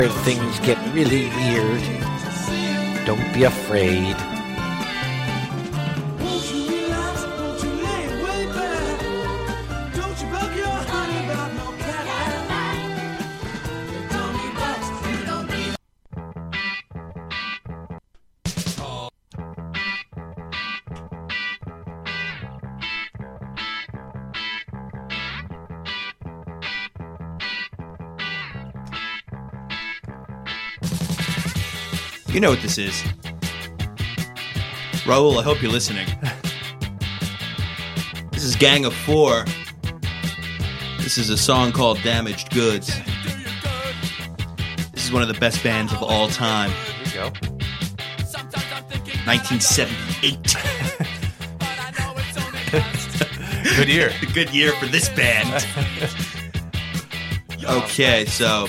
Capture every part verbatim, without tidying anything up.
Things get really weird. Don't be afraid. You know what this is. Raul, I hope you're listening. This is Gang of Four. This is a song called Damaged Goods. This is one of the best bands of all time. There you go. nineteen seventy-eight. Good year. Good year for this band. Okay, so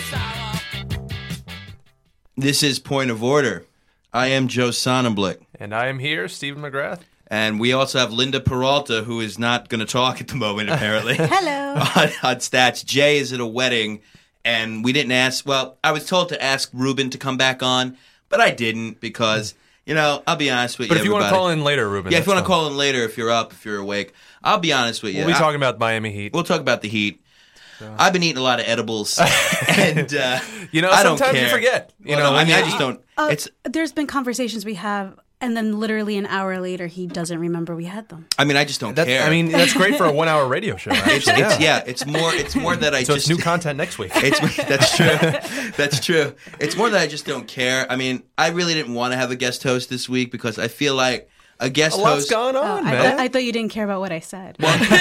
this is Point of Order. I am Joe Sonnenblick. And I am here, Stephen McGrath. And we also have Linda Peralta, who is not going to talk at the moment, apparently. Hello. on, on stats. Jay is at a wedding, and we didn't ask. Well, I was told to ask Ruben to come back on, but I didn't because, you know, I'll be honest with But you. if you everybody. want to call in later, Ruben. Yeah, if you want to fine. call in later, if you're up, if you're awake, I'll be honest with you. We'll be I- talking about Miami Heat. We'll talk about the Heat. I've been eating a lot of edibles, and uh, You know, I don't sometimes care. you forget. You Well, know, no, I when mean, I you just eat- don't. Uh, It's. there's been conversations we have, and then literally an hour later, he doesn't remember we had them. I mean, I just don't That's, care. I mean, that's great for a one-hour radio show. Actually. it's, it's yeah. It's more. It's more that I So just. it's new content next week. It's that's true. That's true. It's more that I just don't care. I mean, I really didn't want to have a guest host this week because I feel like a guest A lot's host. going Oh, on, I, man. thought, I thought you didn't care about what I said.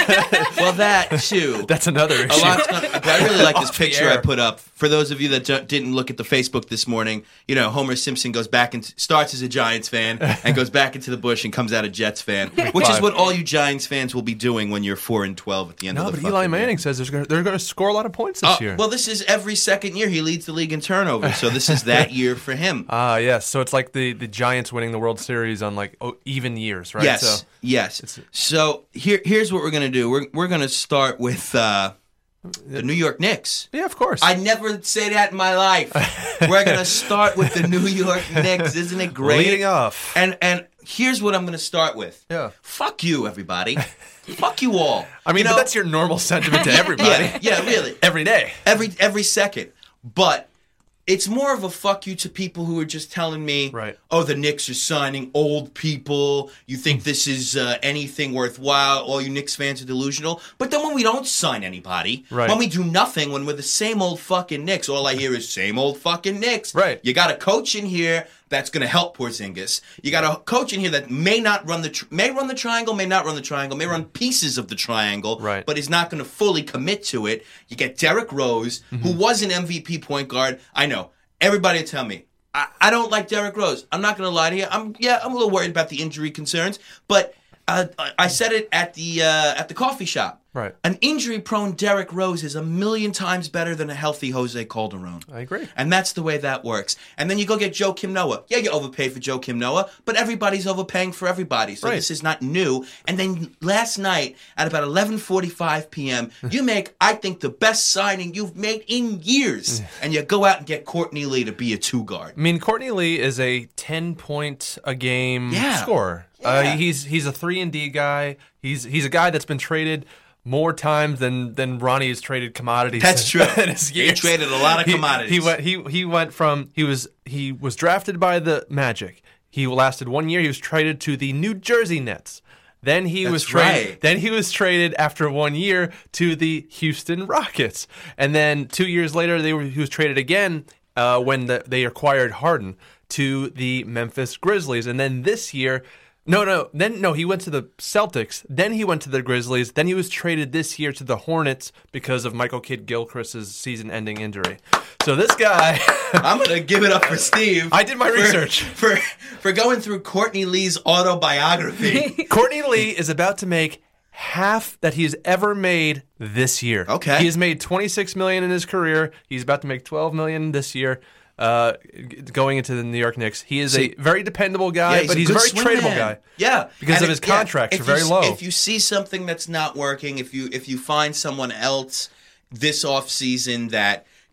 Well, that too. That's another A issue. lot's gonna, but I really like this Off the picture air. I put up. For those of you that d- didn't look at the Facebook this morning, you know, Homer Simpson goes back and starts as a Giants fan and goes back into the bush and comes out a Jets fan, which is Five. what all you Giants fans will be doing when you're four and twelve at the end No, of the but Eli fucking Manning year. says there's gonna, they're going to score a lot of points this Uh, year. well, this is every second year he leads the league in turnovers, so this is that year for him. Ah, yes. So it's like the, the Giants winning the World Series on like oh, even years, right? Yes, So, yes. So here, here's what we're gonna do. We're we're gonna start with uh, the New York Knicks. yeah, of course. I never say that in my life. We're gonna start with the New York Knicks. Isn't it great? Leading off. And and here's what I'm gonna start with. Yeah. Fuck you, everybody. Fuck you all. I mean, You know- but that's your normal sentiment to everybody. yeah, yeah, really. Every day. Every every second. But it's more of a fuck you to people who are just telling me, Right. oh, the Knicks are signing old people. You think this is uh, anything worthwhile? All you Knicks fans are delusional. But then when we don't sign anybody, Right. when we do nothing, when we're the same old fucking Knicks, all I hear is same old fucking Knicks. Right. You got a coach in here that's going to help Porzingis. You got a coach in here that may not run the tr- may run the triangle, may not run the triangle, may run pieces of the triangle, Right. but is not going to fully commit to it. You get Derrick Rose, Mm-hmm. who was an M V P point guard. I know. Everybody will tell me. I, I don't like Derrick Rose. I'm not going to lie to you. I'm yeah, I'm a little worried about the injury concerns, but uh, I- I said it at the uh, at the coffee shop. Right. An injury-prone Derrick Rose is a million times better than a healthy Jose Calderon. I agree. And that's the way that works. And then you go get Joakim Noah. Yeah, you overpay for Joakim Noah, but everybody's overpaying for everybody. So Right. this is not new. And then last night at about eleven forty-five p.m., you make, I think, the best signing you've made in years. And you go out and get Courtney Lee to be a two-guard. I mean, Courtney Lee is a ten point a game Yeah. scorer. Yeah. Uh, he's he's a three and D guy. He's he's a guy that's been traded more times than than Ronnie has traded commodities. That's true. in his He years. traded a lot of He- commodities. He, went he he went from he was he was drafted by the Magic. He lasted one year. He was traded to the New Jersey Nets. Then he was That's traded. right. Then he was traded after one year to the Houston Rockets, and then two years later, they were he was traded again uh, when the, they acquired Harden to the Memphis Grizzlies, and then this year. No, no, then no. He went to the Celtics. Then he went to the Grizzlies. Then he was traded this year to the Hornets because of Michael Kidd-Gilchrist's season-ending injury. So this guy, I'm going to give it up for Steve. I did my for- research. For, for going through Courtney Lee's autobiography. Courtney Lee is about to make half that he's ever made this year. Okay. He has made twenty-six million dollars in his career. He's about to make twelve million dollars this year. Uh, g- going into the New York Knicks, he is See- a very dependable guy, Yeah, but a he's a good very swing tradable man. guy. Yeah, Because And of his if- yeah, contracts if are very you, low. If you see something that's not working, if you if you find someone else this offseason that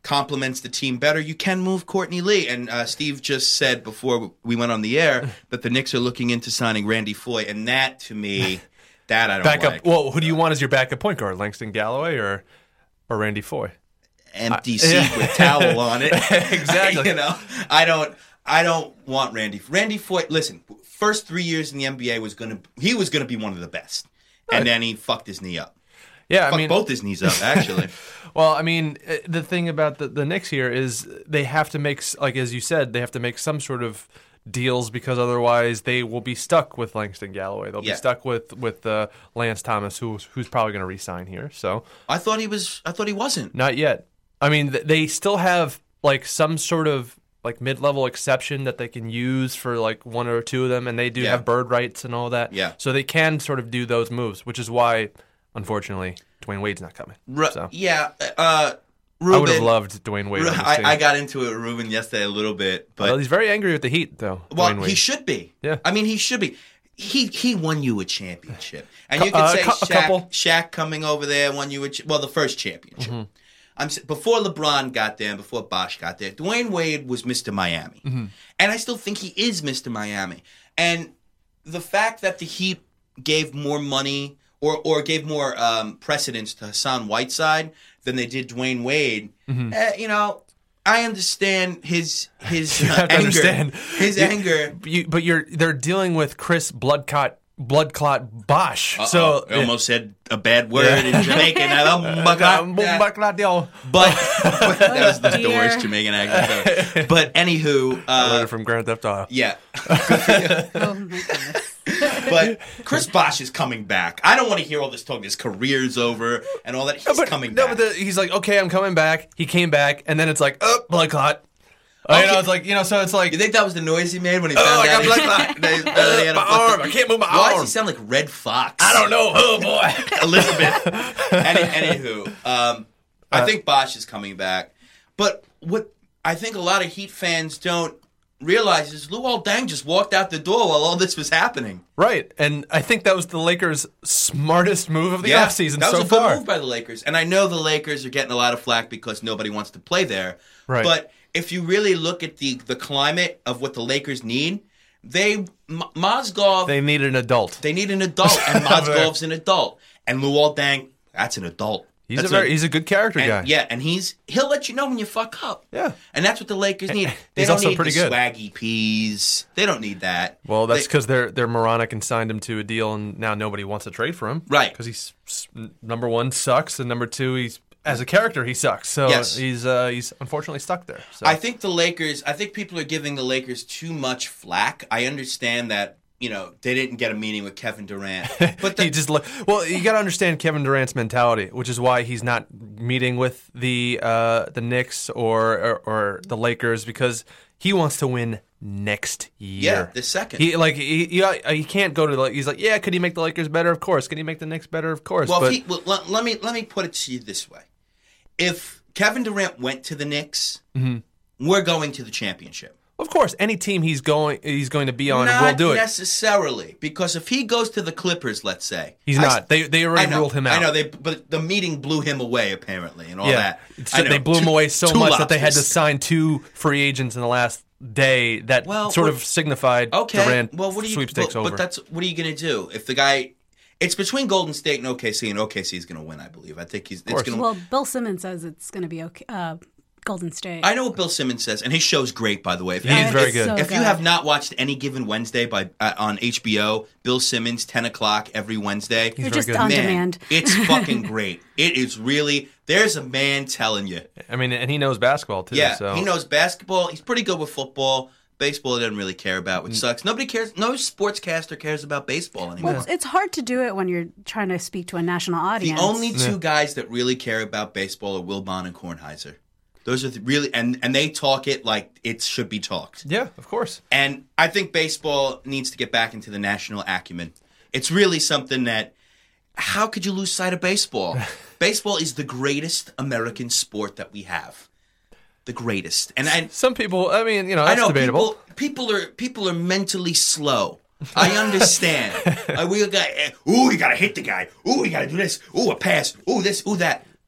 complements the team better, you can move Courtney Lee. And uh, Steve just said before we went on the air that the Knicks are looking into signing Randy Foye, and that to me, that I don't backup. like. Well, who do you want as your backup point guard? Langston Galloway or or Randy Foye? Empty I- seat yeah. with towel on it. Exactly. You know, I don't. I don't want Randy. Randy Foye. Listen, first three years in the N B A was gonna. He was gonna be one of the best, and then he fucked his knee up. Yeah, I Fucked mean, both his knees up actually. well, I mean, uh, the thing about the, the Knicks here is they have to make, s- like as you said, they have to make some sort of deals because otherwise they will be stuck with Langston Galloway. They'll Yeah. be stuck with with uh, Lance Thomas, who's who's probably going to re-sign here. So I thought he was. I thought he wasn't. not yet. I mean, th- they still have like some sort of like mid-level exception that they can use for like one or two of them, and they do Yeah. have bird rights and all that. Yeah. So they can sort of do those moves, which is why, unfortunately, Dwayne Wade's not coming. Ru- so Yeah, uh, Ruben. I would have loved Dwayne Wade. Ru- on this I, team. I got into it with Ruben yesterday a little bit, but well, he's very angry with the Heat, though. well, Dwayne Wade. he should be. Yeah. I mean, he should be. He he won you a championship, and you Cou- could uh, say cou- a couple. Shaq, Shaq coming over there won you a ch- well the first championship. Mm-hmm. I'm s- before LeBron got there, and before Bosh got there. Dwayne Wade was Mister Miami, Mm-hmm. and I still think he is Mister Miami. And the fact that the Heat gave more money or or gave more um, precedence to Hassan Whiteside than they did Dwayne Wade, eh, you know. I understand his his Mm-hmm. You uh, have to anger. understand. His You- anger. You, but you're they're dealing with Chris Bloodclot Bloodclot Bosh. Uh-oh. So I almost said a bad word in Jamaican. Oh my God. Bloodclot. But that was the, Oh, the dear. worst Jamaican accent. ever. But anywho, I learned uh, it from Grand Theft Auto. yeah. Oh my goodness. But Chris Bosh is coming back. I don't want to hear all this talk. His career's over and all that. He's But, coming no, back. but the, he's like, okay, I'm coming back. He came back, and then it's like, oh, blood clot. Oh, you Okay. know, it's like, you know, so it's like, you think that was the noise he made when he Oh, found I out? got he- blood clot. they- uh, they had a My fucking- arm. I can't move my Why does arm. he sound like Red Fox? I don't know. Oh, boy. Elizabeth. Any, anywho, um, I Uh, think Bosh is coming back. But what I think a lot of Heat fans don't realize is Luol Deng just walked out the door while all this was happening. Right. And I think that was the Lakers' smartest move of the offseason that was so a good far. move by the Lakers. And I know the Lakers are getting a lot of flack because nobody wants to play there. Right. But if you really look at the, the climate of what the Lakers need, they M- Mozgov They need an adult. they need an adult, and Mozgov's an adult, and Luol Deng, that's an adult. He's That's a very he's a good character and, guy. Yeah, and he's he'll let you know when you fuck up. Yeah. And that's what the Lakers need. They He's don't also need pretty the good. swaggy peas. They don't need that. Well, that's They- because they're they're moronic and signed him to a deal, and now nobody wants to trade for him. Right. Because he's s- number one sucks, and number two he's as a character he sucks. So Yes. he's uh, he's unfortunately stuck there. So. I think the Lakers. I think people are giving the Lakers too much flack. I understand that. You know, they didn't get a meeting with Kevin Durant, but the, he just look, well, you got to understand Kevin Durant's mentality, which is why he's not meeting with the uh, the Knicks or, or or the Lakers because he wants to win next year. yeah, the second. He like he, he he can't go to the. He's like, yeah, could he make the Lakers better? Of course. Can he make the Knicks better? Of course. well, but if he, well let, let me let me put it to you this way: if Kevin Durant went to the Knicks, Mm-hmm. we're going to the championship. of course, any team he's going he's going to be on Not will do it. necessarily, because if he goes to the Clippers, let's say He's I- not. They they I already know, ruled him out. I know they, but the meeting blew him away apparently, and all Yeah, that. It's- I know. they blew him Two- away so two much that they had to lobsters. sign two free agents in the last day. That Well, sort what- of signified Okay, Durant well, what do you? sweepstakes but, over. but that's what are you going to do if the guy? It's between Golden State and O K C, and O K C is going to win. I believe. I think he's. It's course. going to. Well, Bill Simmons says it's going to be okay. Uh, Golden State. I know what Bill Simmons says, and his show's great, by the way. If, He is if- very good. So if you good. have not watched Any Given Wednesday by uh, on H B O, Bill Simmons, ten o'clock every Wednesday. They're very just good. on Man, demand. it's fucking great. It is really. There's a man telling you. I mean, and he knows basketball too. Yeah, so. he knows basketball. He's pretty good with football. Baseball, he doesn't really care about, Mm. which sucks. Nobody cares. No sportscaster cares about baseball anymore. Well, it's, it's hard to do it when you're trying to speak to a national The audience. only two guys that really care about baseball are Wilbon and Kornheiser. Those are the really, and, and they talk it like it should be talked. Yeah, of course. And I think baseball needs to get back into the national acumen. It's really something that, how could you lose sight of baseball? Baseball is the greatest American sport that we have. The greatest. And I, Some people, I mean, you know, I that's know debatable. people. People are people are mentally slow. I understand. uh, we got. Uh, ooh, you gotta hit the guy. Ooh, you gotta do this. Ooh, a pass. Ooh, this. Ooh, that.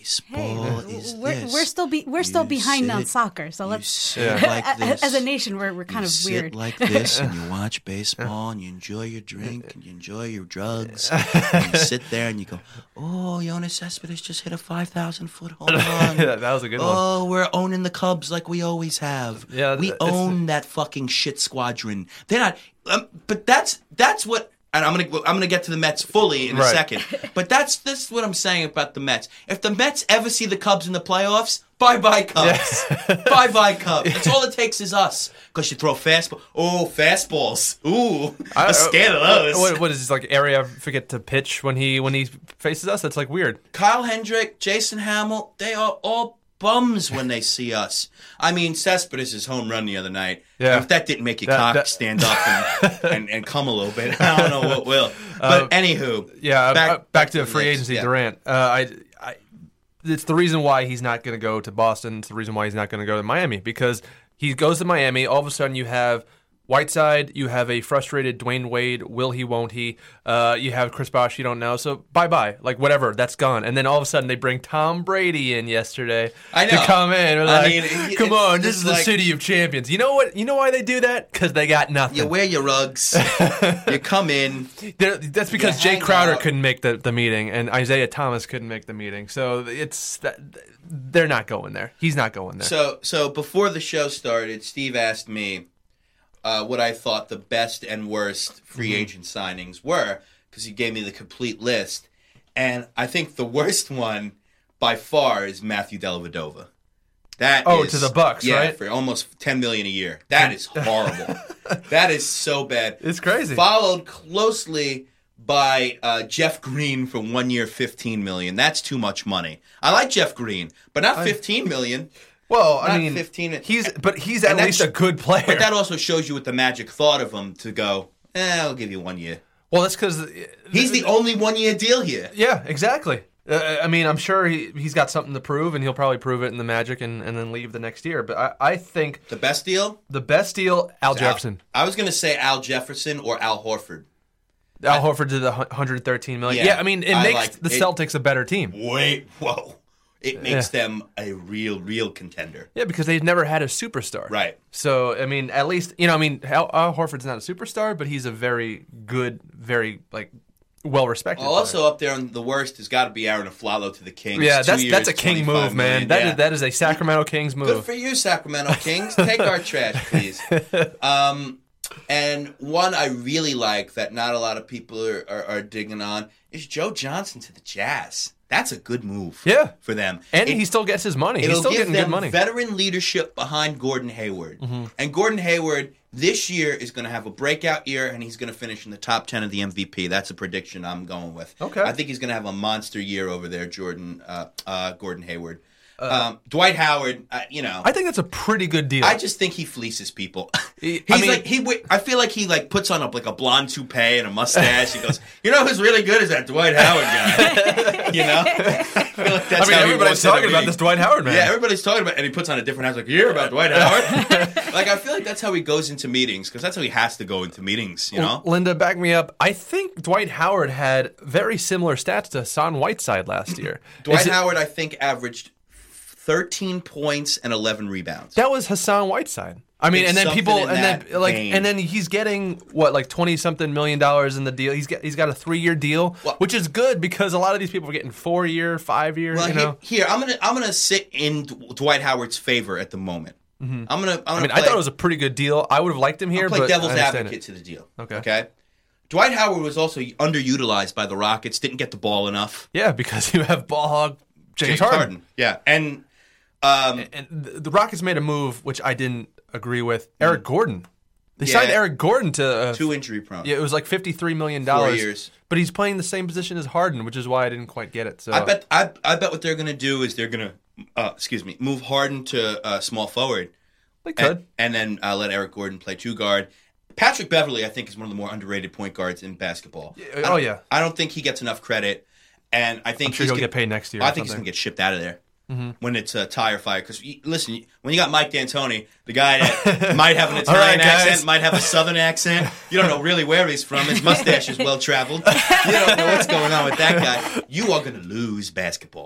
Baseball is we're, this. we're still be, we're still You behind on sit- soccer, so you let's. sit like this. As a nation, we're we're kind you of sit weird. like this and you watch baseball and you enjoy your drink and you enjoy your drugs. And you sit there and you go, oh, Yoenis Cespedes just hit a five thousand foot home run. Yeah, that was a good one. Oh, we're owning the Cubs like we always have. Yeah, we it's- own that fucking shit squadron. They're not, um, but that's that's what. And I'm gonna I'm gonna get to the Mets fully in a Right. second. But that's this is what I'm saying about the Mets. If the Mets ever see the Cubs in the playoffs, bye bye Cubs, bye bye Cubs. That's all it takes is us. Because you throw fastball. Oh, fastballs. Ooh, I'm scared of those. What, what is this, like area forget to pitch when he when he faces us? That's like weird. Kyle Hendrick, Jason Hamill, they are all bums when they see us. I mean, Cespedes' home run the other night. Yeah. If that didn't make your That- cock that- stand up and, and, and come a little bit, I don't know what will. But Uh, anywho, Yeah, back, back, to the free Knicks. agency, Yeah. Durant. Uh, I, I, it's the reason why he's not going to go to Boston. It's the reason why he's not going to go to Miami, because he goes to Miami. All of a sudden, you have Whiteside, you have a frustrated Dwayne Wade. Will he? Won't he? Uh, you have Chris Bosh. You don't know. So bye bye. Like whatever. That's gone. And then all of a sudden, they bring Tom Brady in yesterday I know. to come in. We're I like, mean, it- come it's on, this just is the like- city of champions. You know what? You know why they do that? Because they got nothing. You wear your rugs. You come in. There- That's because You Jay hang Crowder out. couldn't make the, the meeting, and Isaiah Thomas couldn't make the meeting. So it's that, they're not going there. He's not going there. So, so before the show started, Steve asked me uh, what I thought the best and worst free Mm-hmm. agent signings were, because he gave me the complete list. And I think the worst one by far is Matthew Dellavedova. That Oh, is- to the Bucks, yeah, right? for almost ten million dollars a year. That is horrible. That is so bad. It's crazy. Followed closely by uh, Jeff Green for one year, fifteen million dollars. That's too much money. I like Jeff Green, but not fifteen million dollars. well, I not mean, fifteen. he's but he's at And that least sh- a good player. But that also shows you what the Magic thought of him to go, eh, I'll give you one year. well, that's because He's the only one-year deal here. yeah, exactly. Uh, I mean, I'm sure he he's got something to prove, and he'll probably prove it in the Magic, and, and then leave the next year. But I, I think The best deal? the best deal, Al Al- Jefferson. I was going to say Al Jefferson or Al Horford. Al Horford did the one hundred thirteen million. Yeah, Yeah, I mean, it I makes like- the it- Celtics a better team. Wait, whoa. It makes them a real, real contender. Yeah, because they've never had a superstar. Right. So, I mean, at least, you know, I mean, Al, Al Horford's not a superstar, but he's a very good, very, like, well-respected player. Also up there on the worst has got to be Aaron Aflalo to the Kings. Yeah, Two that's years, that's a king twenty-five move, man. million. That is Yeah. that is a Sacramento Kings Good move. for you, Sacramento Kings. Take our trash, please. Um, and one I really like that not a lot of people are, are, are digging on is Joe Johnson to the Jazz. That's a good move. Yeah. for them. And It- he still gets his money. He's It'll still give getting them good money. veteran leadership behind Gordon Hayward. Mm-hmm. And Gordon Hayward this year is going to have a breakout year, and he's going to finish in the top ten of the M V P. That's a prediction I'm going with. Okay. I think he's going to have a monster year over there, Jordan uh, uh, Gordon Hayward. um, Dwight Howard, uh, you know. I think that's a pretty good deal. I just think he fleases people. He- He's I mean- like he. wi- I feel like he like puts on a, like a blonde toupee and a mustache. He goes, you know who's really good is that Dwight Howard guy. You know, I feel like that's I mean, how he everybody's wants it to talking about be. this Dwight Howard man. Yeah, everybody's talking about, and he puts on a different hat. Like, you hear about Dwight Howard? Like, I feel like that's how he goes into meetings because that's how he has to go into meetings. You know, Linda, back me up. I think Dwight Howard had very similar stats to Hassan Whiteside last year. Dwight Is it- Howard, I think, averaged thirteen points and eleven rebounds. That was Hassan Whiteside. I mean, It's and then something people, in and then that like, vein. and then he's getting what, like twenty something million dollars in the deal. He's got he's got a three year deal, Well- which is good because a lot of these people are getting four year, five year. Well, you here, know, here I'm gonna I'm gonna sit in D- Dwight Howard's favor at the moment. I'm gonna. I'm gonna I mean, play, I thought it was a pretty good deal. I would have liked him here, I'll play but devil's I understand advocate it. to the deal. Okay. Okay. Dwight Howard was also underutilized by the Rockets. Didn't get the ball enough. Yeah, because you have ball hog James, James Harden. Harden. Yeah, and um, And the the Rockets made a move which I didn't agree with. Eric Gordon. They Yeah. signed Eric Gordon to uh, too injury prone. yeah, it was like fifty-three million dollars. Four years. But he's playing the same position as Harden, which is why I didn't quite get it. So I bet. I, I bet what they're gonna do is they're gonna, uh, excuse me, move Harden to uh, small forward. they could. And, and then uh, let Eric Gordon play two guard. Patrick Beverly, I think, is one of the more underrated point guards in basketball. I oh, don't- yeah. I don't think he gets enough credit, and I think I'm sure he's he'll gonna, get paid next year. I or think he's something. gonna get shipped out of there when it's a tire fire. Because listen, when you got Mike D'Antoni, the guy that might have an Italian right, guys. accent, might have a Southern accent, you don't know really where he's from. His mustache is well traveled. You don't know what's going on with that guy. You are gonna lose basketball.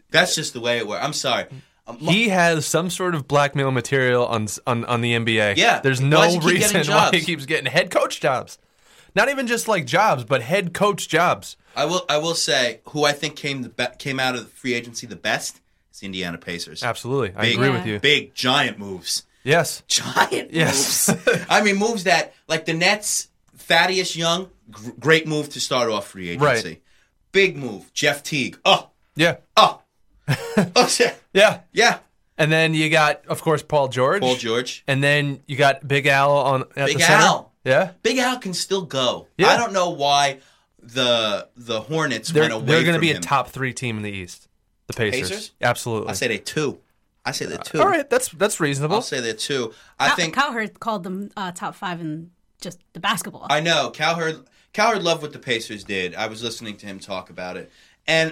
That's just the way it works. I'm sorry. Um, He has some sort of blackmail material on on, on the N B A. Yeah. There's Why no does he keep reason getting why he jobs? keeps getting head coach jobs. Not even just like jobs, but head coach jobs. I will. I will say who I think came the be- came out of the free agency the best is the Indiana Pacers. Absolutely, I Big, agree Yeah. with you. Big giant moves. Yes. Giant Yes. moves. I mean, moves that like the Nets. Thaddeus Young, gr- great move to start off free agency. Right. Big move. Jeff Teague. Oh, Yeah. oh, oh, shit. Yeah. Yeah. And then you got, of course, Paul George. Paul George. And then you got Big Al on at Big the center. Al. Yeah. Big Al can still go. Yeah. I don't know why the the Hornets They're went away they're going to from be him. a top three team in the East. The Pacers. Pacers? Absolutely. I say they two. I say they're two. All right, that's that's reasonable. I'll say they're two. I Cal- think Cowherd called them uh, top five in just the basketball. I know Cowherd. Cowherd loved what the Pacers did. I was listening to him talk about it, and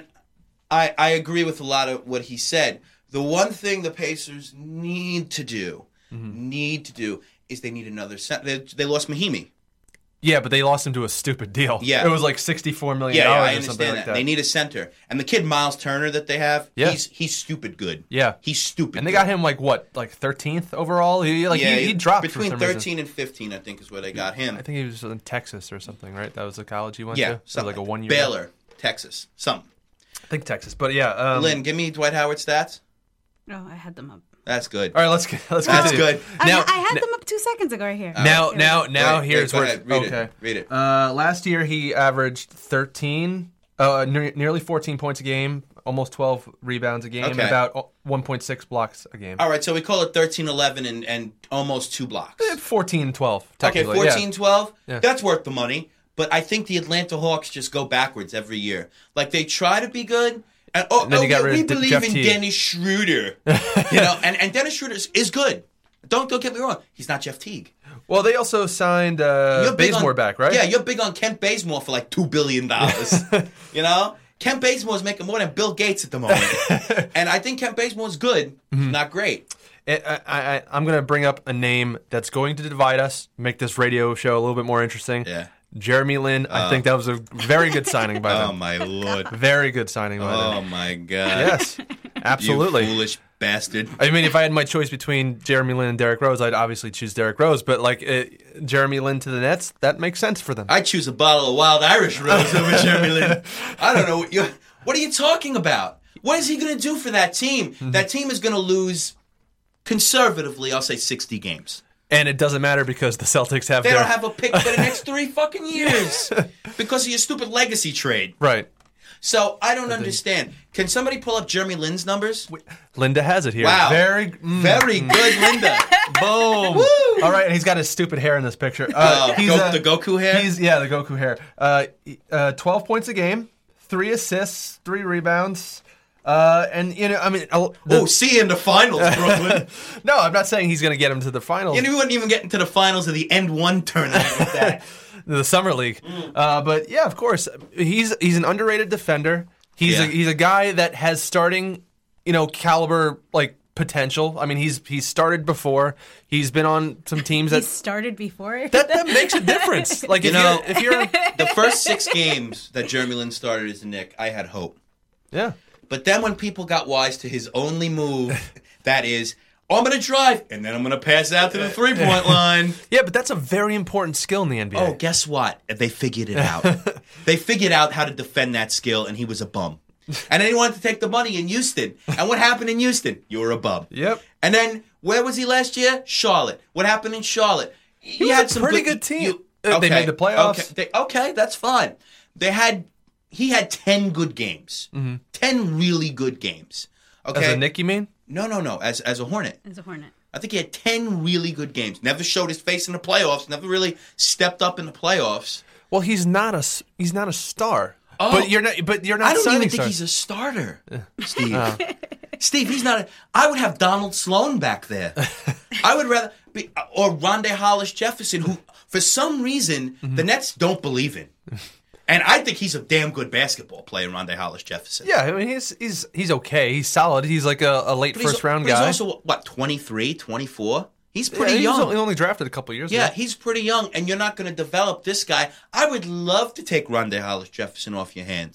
I I agree with a lot of what he said. The one thing the Pacers need to do, Mm-hmm. need to do, is they need another center. They, they lost Mahimi. Yeah, but they lost him to a stupid deal. Yeah. It was like sixty-four million Yeah, dollars yeah, I or understand something that. like that. They need a center, and the kid Miles Turner that they have, Yeah. he's he's stupid good. Yeah. he's stupid. and they good. got him like what, like thirteenth overall? He like yeah, he, he dropped for between some thirteen reason. and fifteen. I think is where they got him. I think he was in Texas or something, right? That was the college he went yeah, to. It was something like a that. one year. Baylor, Texas, something. I think Texas, but yeah. Um, Lynn, give me Dwight Howard stats. Oh, I had them up. That's good. All right, let's get, let's That's continue. good. Now, I, I had them up two seconds ago right here. now, Here we now, go. now, Wait, here's wait, go where. ahead. Read okay. it. Read it. Uh, last year he averaged thirteen, uh, ne- nearly fourteen points a game, almost twelve rebounds a game, and Okay. about one point six blocks a game. All right, so we call it thirteen eleven and, and almost two blocks. Eh, fourteen twelve. Okay, technically, yeah. fourteen twelve, Yeah. that's worth the money. But I think the Atlanta Hawks just go backwards every year. Like, they try to be good. And, oh, And then oh you got yeah, rid we of D- believe Jeff in Teague. Dennis Schroeder. you know, and, and Dennis Schroeder is, is good. Don't, don't get me wrong. He's not Jeff Teague. Well, they also signed uh, You're big Bazemore on- back, right? Yeah, you're big on Kent Bazemore for like two billion dollars. you know? Kent Bazemore is making more than Bill Gates at the moment. and I think Kent Bazemore is good, Mm-hmm. not great. I, I, I, I'm going to bring up a name that's going to divide us, make this radio show a little bit more interesting. Yeah. Jeremy Lin. I think that was a very good signing by Oh, them. my Lord. Very good signing by Oh, them. my God. Yes, absolutely. You foolish bastard. I mean, if I had my choice between Jeremy Lin and Derrick Rose, I'd obviously choose Derrick Rose. But like uh, Jeremy Lin to the Nets, that makes sense for them. I choose a bottle of Wild Irish Rose over Jeremy Lin. I don't know what you. What are you talking about? What is he going to do for that team? Mm-hmm. That team is going to lose, conservatively, I'll say sixty games. And it doesn't matter because the Celtics have They their don't have a pick for the next three fucking years because of your stupid legacy trade. right. So I don't understand. Can somebody pull up Jeremy Lin's numbers? Linda has it here. Wow. Very, mm, Very good, Linda. boom. All right, and he's got his stupid hair in this picture. Uh, Uh, he's, Go- uh, the Goku hair? He's yeah, the Goku hair. Uh, uh, Twelve points a game, three assists, three rebounds, uh, and you know, I mean, uh, the- Oh, see you in the finals, Brooklyn. no, I'm not saying he's going to get him to the finals. You know, we wouldn't even get into the finals of the End One tournament with that. the summer league. Uh, but yeah, of course, he's he's an underrated defender. He's Yeah. a, he's a guy that has starting, you know, caliber like potential. I mean, he's he's started before. He's been on some teams He that started before. that, that makes a difference. Like You if know- you're, if you're The first six games that Jeremy Lin started as a Knick, I had hope. yeah. But then when people got wise to his only move, that is, oh, I'm going to drive, and then I'm going to pass out to the three-point line. Yeah, but that's a very important skill in the N B A. Oh, guess what? They figured it out. They figured out how to defend that skill, and he was a bum. And then he wanted to take the money in Houston. And what happened in Houston? You were a bum. Yep. And then, where was he last year? Charlotte. What happened in Charlotte? He, was a pretty good team. Uh, they made the playoffs. Okay, they, okay, that's fine. They had, he had ten good games. ten really good games. Okay. As a Nick, you mean? No, no, no. As as a Hornet. As a Hornet. I think he had ten really good games. Never showed his face in the playoffs. Never really stepped up in the playoffs. Well, he's not a s- he's not a star. Oh. But you're not. But you're not. I don't signing even think stars. he's a starter, Steve. Steve, he's not. A, I would have Donald Sloan back there. I would rather be or Rondé Hollis Jefferson, who for some reason the Nets don't believe in. And I think he's a damn good basketball player, Rondé Hollis Jefferson. Yeah, I mean he's he's he's okay. He's solid. He's like a, a late But he's- first round but guy. He's also what twenty-three, twenty-four. He's Yeah, pretty he was young. only, only drafted a couple years Yeah, ago. he's pretty young, and you're not going to develop this guy. I would love to take Rondé Hollis Jefferson off your hands.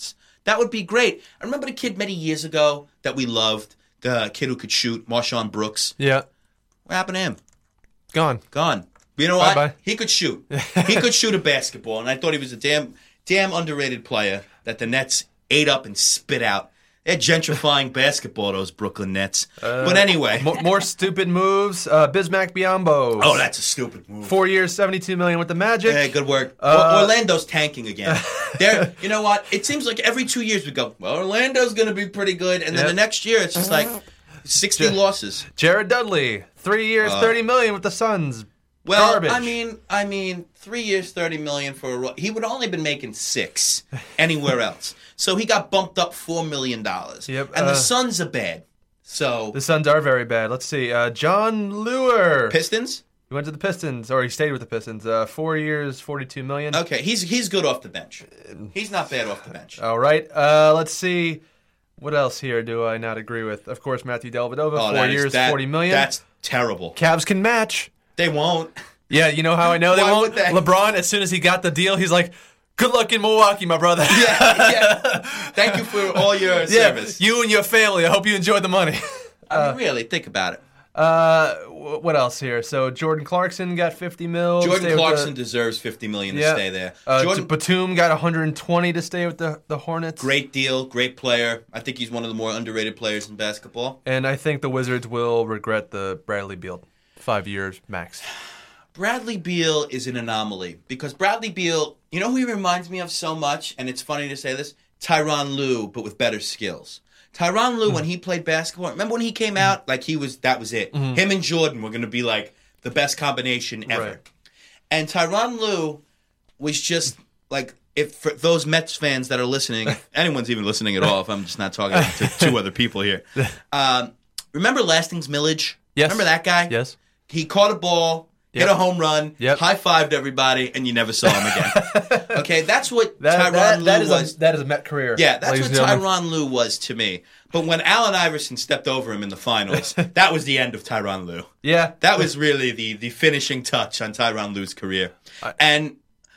That would be great. I remember the kid many years ago that we loved, the kid who could shoot, Marshawn Brooks. Yeah. What happened to him? Gone. Gone. You know what? Bye-bye. He could shoot. He could shoot a basketball, and I thought he was a damn, damn underrated player that the Nets ate up and spit out. They're gentrifying basketball, those Brooklyn Nets. Uh, but anyway. More, more stupid moves. Uh, Bismack Biyombo. Oh, that's a stupid move. Four years, seventy-two million dollars with the Magic. Yeah, good work. Uh, Orlando's tanking again. They're, you know what? It seems like every two years we go, well, Orlando's going to be pretty good. And then yep. the next year, it's just like sixty J- losses. Jared Dudley, three years, uh, thirty million dollars with the Suns. Well, Garbage. I mean, I mean, three years, thirty million for a. He would only been making six anywhere else, so he got bumped up four million dollars. Yep, and uh, the Suns are bad. So the Suns are very bad. Let's see, uh, John Lure, Pistons. He went to the Pistons, or he stayed with the Pistons. Uh, four years, forty-two million. Okay, he's he's good off the bench. He's not bad off the bench. All right, uh, let's see. What else here do I not agree with? Of course, Matthew Dellavedova, oh, four years, that, forty million. That's terrible. Cavs can match. They won't. Yeah, you know how I know they Why won't? would they? LeBron, as soon as he got the deal, he's like, good luck in Milwaukee, my brother. Yeah, yeah. Thank you for all your yeah, service. You and your family. I hope you enjoyed the money. I mean, really, think about it. Uh, what else here? So Jordan Clarkson got fifty mil. Jordan Clarkson the, deserves fifty million yeah. to stay there. Uh, Jordan Batum got one hundred twenty to stay with the, the Hornets. Great deal, great player. I think he's one of the more underrated players in basketball. And I think the Wizards will regret the Bradley Beal. Five years max. Bradley Beal is an anomaly because Bradley Beal, you know who he reminds me of so much, and it's funny to say this? Tyronn Lue, but with better skills. Tyronn Lue, mm-hmm. when he played basketball, remember when he came out? Like he was, that was it. Mm-hmm. Him and Jordan were going to be like the best combination ever. Right. And Tyronn Lue was just like, if for those Mets fans that are listening, if anyone's even listening at all, if I'm just not talking to two other people here. Um, remember Lastings Millage? Yes. Remember that guy? Yes. He caught a ball. Yep. Hit a home run, yep. high-fived everybody, and you never saw him again. Okay, that's what that, Tyronn that, Lue that is was. A, that is a Met career. Yeah, that's what Tyronn Lue was to me. But when Allen Iverson stepped over him in the finals, that was the end of Tyronn Lue. Yeah. That was really the, the finishing touch on Tyronn Lue's career. I, and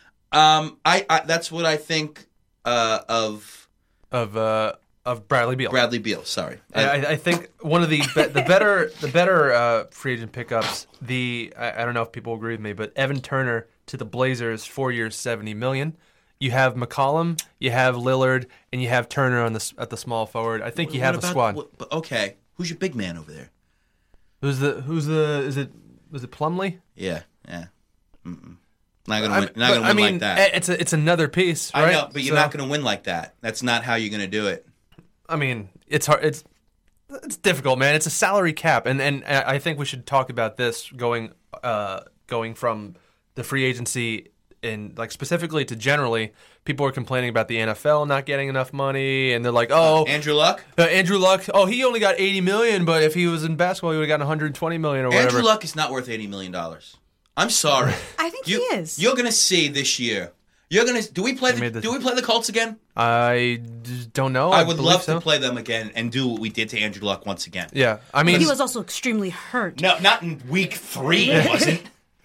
um, I, I that's what I think uh, of... Of... Uh, Of Bradley Beal. Bradley Beal, sorry. I, I think one of the be- the better the better uh, free agent pickups. The I, I don't know if people agree with me, but Evan Turner to the Blazers, four years, seventy million. You have McCollum, you have Lillard, and you have Turner on the at the small forward. I think you what have about, the squad. What, okay, who's your big man over there? Who's the who's the is it was it Plumlee? Yeah, yeah. Mm-mm. Not gonna I, win, not gonna I win mean, like that. It's a, it's another piece, right? I know, but you're so, not gonna win like that. That's not how you're gonna do it. I mean, it's hard. It's it's difficult, man. It's a salary cap, and and I think we should talk about this going uh, going from the free agency and like specifically to generally. People are complaining about the N F L not getting enough money, and they're like, "Oh, uh, Andrew Luck, uh, Andrew Luck. Oh, he only got eighty million, but if he was in basketball, he would have gotten one hundred twenty million or whatever." Andrew Luck is not worth eighty million dollars. I'm sorry. I think you, he is. You're gonna see this year. You're gonna. Do we play? The, the, do we play the Colts again? I don't know. I, I would love so. to play them again and do what we did to Andrew Luck once again. Yeah, I mean, but he was also extremely hurt. No, not in week three. It wasn't.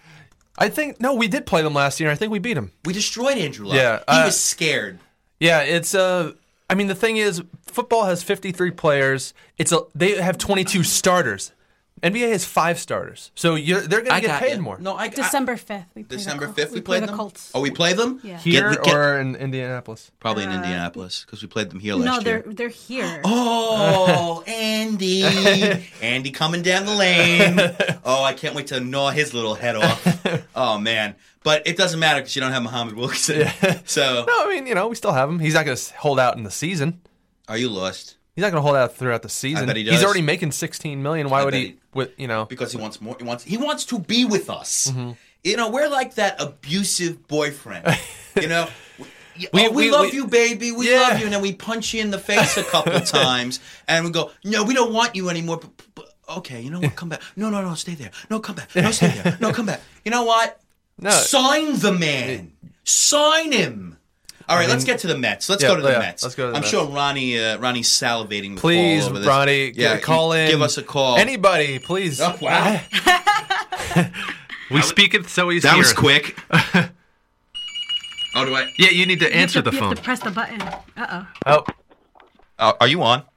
I think no, we did play them last year. I think we beat them. We destroyed Andrew Luck. Yeah, he uh, was scared. Yeah, it's uh. I mean, the thing is, football has fifty-three players. It's a they have twenty-two starters. N B A has five starters, so you're, they're going to get paid you. more. No, I December fifth. We play December the fifth. We, we played play them. the Colts. Oh, we play them. Yeah. Here get, get, or in Indianapolis? Probably in uh, Indianapolis because we played them here last no, year. No, they're they're here. Oh, Andy, Andy coming down the lane. Oh, I can't wait to gnaw his little head off. Oh man, but it doesn't matter because you don't have Muhammad Wilkerson. Yeah. So no, I mean you know we still have him. He's not going to hold out in the season. Are you lost? He's not going to hold out throughout the season. I bet he does. He's already making sixteen million. Why I would he, he? With you know? Because he wants more. He wants. He wants to be with us. Mm-hmm. You know, we're like that abusive boyfriend. You know, we, we, oh, we, we love we, you, baby. We yeah. love you, and then we punch you in the face a couple of times, and we go, "No, we don't want you anymore." But, but, okay, you know what? Come back. No, no, no, stay there. No, come back. No, stay there. No, come back. You know what? No. Sign the man. Sign him. All right, I mean, let's get to the Mets. Let's yeah, go to the yeah, Mets. Let's go to the I'm Mets. sure Ronnie, uh, Ronnie's salivating. The please, call over this. Ronnie, yeah, call in. Give us a call. Anybody, please. Oh, wow. we speak it so he's that here. was quick. Oh, Oh, do I? Yeah, you need to You have answer to- the you phone. have to press the button. Uh-oh. Oh, Uh, are you on?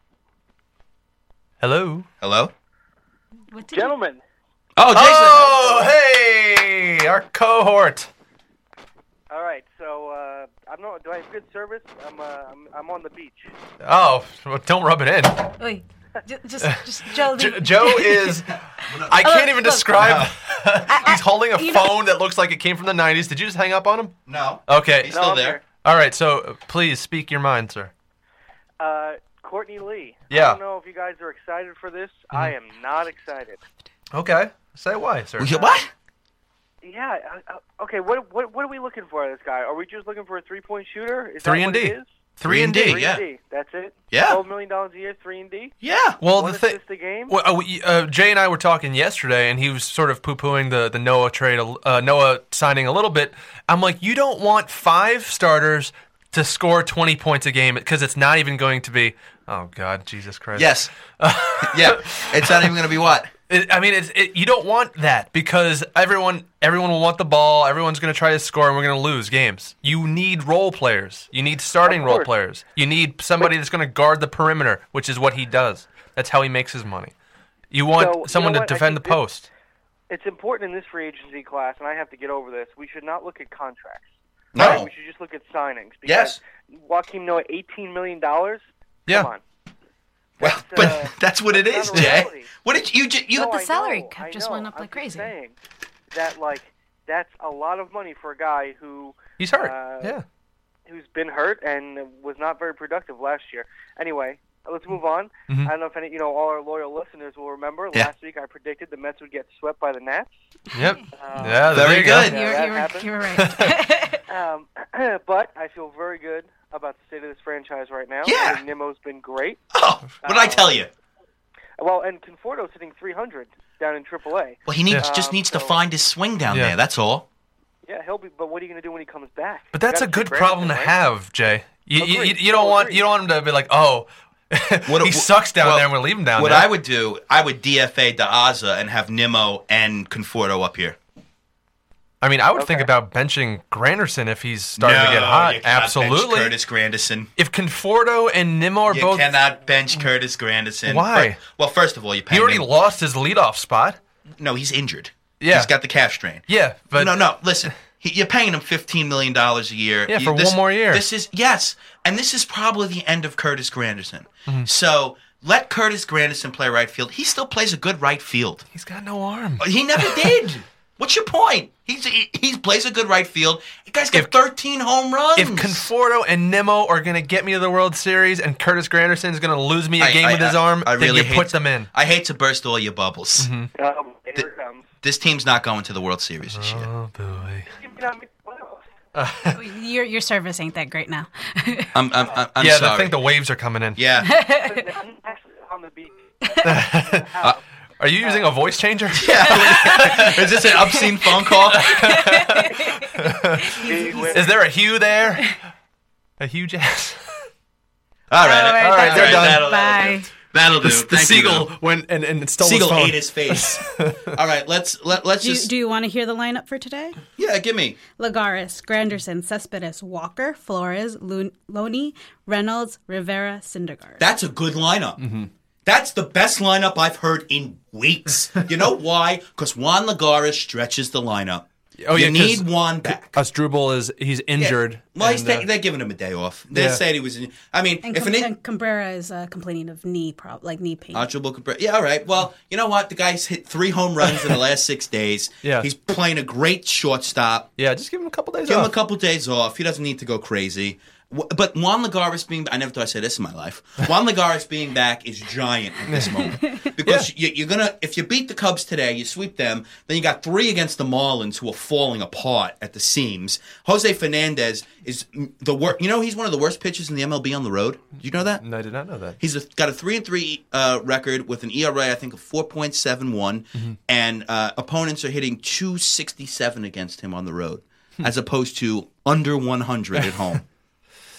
hello. Hello? What did Gentlemen, Oh, Jason. Oh, hey, our cohort. all right. So uh, I don't know. Do I have good service? I'm uh, I'm I'm on the beach. Oh, well, don't rub it in. you... Wait. J- Just, just Joe. Jo- Joe is. I can't even look. describe. He's holding a you know- phone that looks like it came from the nineties. Did you just hang up on him? No. Okay. He's No, still I'm there. here. All right. So uh, please speak your mind, sir. Uh, Courtney Lee. Yeah. I don't know if you guys are excited for this. I am not excited. Okay. Say why, sir. We- What? Yeah. Uh, uh, okay. What what what are we looking for out of this guy? Are we just looking for a three point shooter? Is Three that and what D. it is? Three and D. Three Yeah. and D. That's it. Yeah. Twelve million dollars a year. Three and D. Yeah. Well, One the thing. assist a game. Well, uh, we- uh, Jay and I were talking yesterday, and he was sort of poo-pooing the, the Noah trade, uh, Noah signing a little bit. I'm like, you don't want five starters to score twenty points a game because it's not even going to be. Oh God, Jesus Christ! Yes. Yeah. It's not even going to be what? It, I mean, it's, it, you don't want that because everyone everyone will want the ball. Everyone's going to try to score, and we're going to lose games. You need role players. You need starting Of role course. players. You need somebody that's going to guard the perimeter, which is what he does. That's how he makes his money. You want So, you someone know to what? I defend the think this- post. It's important in this free agency class, and I have to get over this. We should not look at contracts. No. Right? We should just look at signings. Yes. Because Joakim Noah, eighteen million dollars. Yeah. Come on. Well, That's, but uh, that's what it is, that's not a Jay. reality. What did you ju- you? No, the I salary know, cap I just know. went up I'm like just crazy. saying that like that's a lot of money for a guy who He's hurt. uh, yeah. who's been hurt and was not very productive last year. Anyway, let's move on. Mhm. I don't know if any, you know, all our loyal listeners will remember Yeah. last week I predicted the Mets would get swept by the Nats. Yep. Uh, yeah. very there you go. good. Yeah, You're, that you're, happened. you're right. Um, but I feel very good about the state of this franchise right now. Yeah. I think Nimmo's been great. Oh, what did I tell you? Well, and Conforto's hitting three hundred down in triple A. Well, he needs Yeah. just Um, needs to so- find his swing down Yeah. there. That's all. Yeah, he'll be. But what are you going to do when he comes back? But that's You a gotta good keep problem to Granderson, right? have, Jay. You, you, Agreed. you don't Oh, want agreed. you don't want him to be like, oh, What- he sucks down well, there, and we're leaving down What there. I would do, I would D F A DeAza and have Nimmo and Conforto up here. I mean, I would think Okay. about benching Granderson if he's starting to get hot. you cannot Absolutely. bench Curtis Granderson. If Conforto and Nimmo are You both, cannot bench Curtis Granderson. Why? Fir- Well, first of all, you pay he already him. lost his leadoff spot. No, he's injured. Yeah. He's got the calf strain. Yeah, but no, no. Listen, he, you're paying him fifteen million dollars a year. Yeah, You- for this- one more year. This is yes, and this is probably the end of Curtis Granderson. Mm-hmm. So let Curtis Granderson play right field. He still plays a good right field. he's got no arm. He never did. What's your point? He's he, he plays a good right field. The guy's got If- thirteen home runs. If Conforto and Nimmo are going to get me to the World Series and Curtis Granderson is going to lose me a I- game I- with his I- arm, I then really you hate put to- them in. I hate to burst all your bubbles. Um, here it comes. This team's not going to the World Series this year. Oh, boy. You know, I mean, playoffs. your your service ain't that great now. I'm I'm I'm, I'm yeah, sorry. I think the waves are coming in. yeah. I'm actually on the beach. Are you using a voice changer? Yeah. Is this an obscene phone call? Is there a Hugh there? A Hugh Jazz? All right. All right, All right, that's they're it. done. That'll, Bye. that'll do. The, the Thank you, seagual though. went and, and stole Seagull his phone. ate his face. All right. Let's let let's Do you, just do you want to hear the lineup for today? yeah. Give me. Lagares, Granderson, Cespedes, Walker, Flores, Lun- Loney, Reynolds, Rivera, Syndergaard. That's a good lineup. That's the best lineup I've heard in weeks. You know why? Because Juan Lagares stretches the lineup. Oh, yeah, you 'cause need Juan back. Asdrubal is he's injured. Well, he's and, ta- uh, they're giving him a day off. They yeah. said he was. In, I mean, and, if Com- an in- and Cabrera is uh, complaining of knee prob- like knee pain. Archibald Cabrera. Yeah, all right. Well, you know what? The guy's hit three home runs in the last six days. Yeah. He's playing a great shortstop. yeah, just give him a couple days Give him off. a couple days off. He doesn't need to go crazy. W- But Juan Lagares being I never thought I'd say this in my life. Juan Lagares being back is giant at this moment. Because you, you're going to, if you beat the Cubs today, you sweep them, then you got three against the Marlins who are falling apart at the seams. Jose Fernandez is the worst. You know, he's one of the worst pitchers in the M L B on the road. Did you know that? No, I did not know that. He's a, got a three and three uh, record with an E R A I think of four point seven one, and uh, opponents are hitting two sixty seven against him on the road, as opposed to under one hundred at home.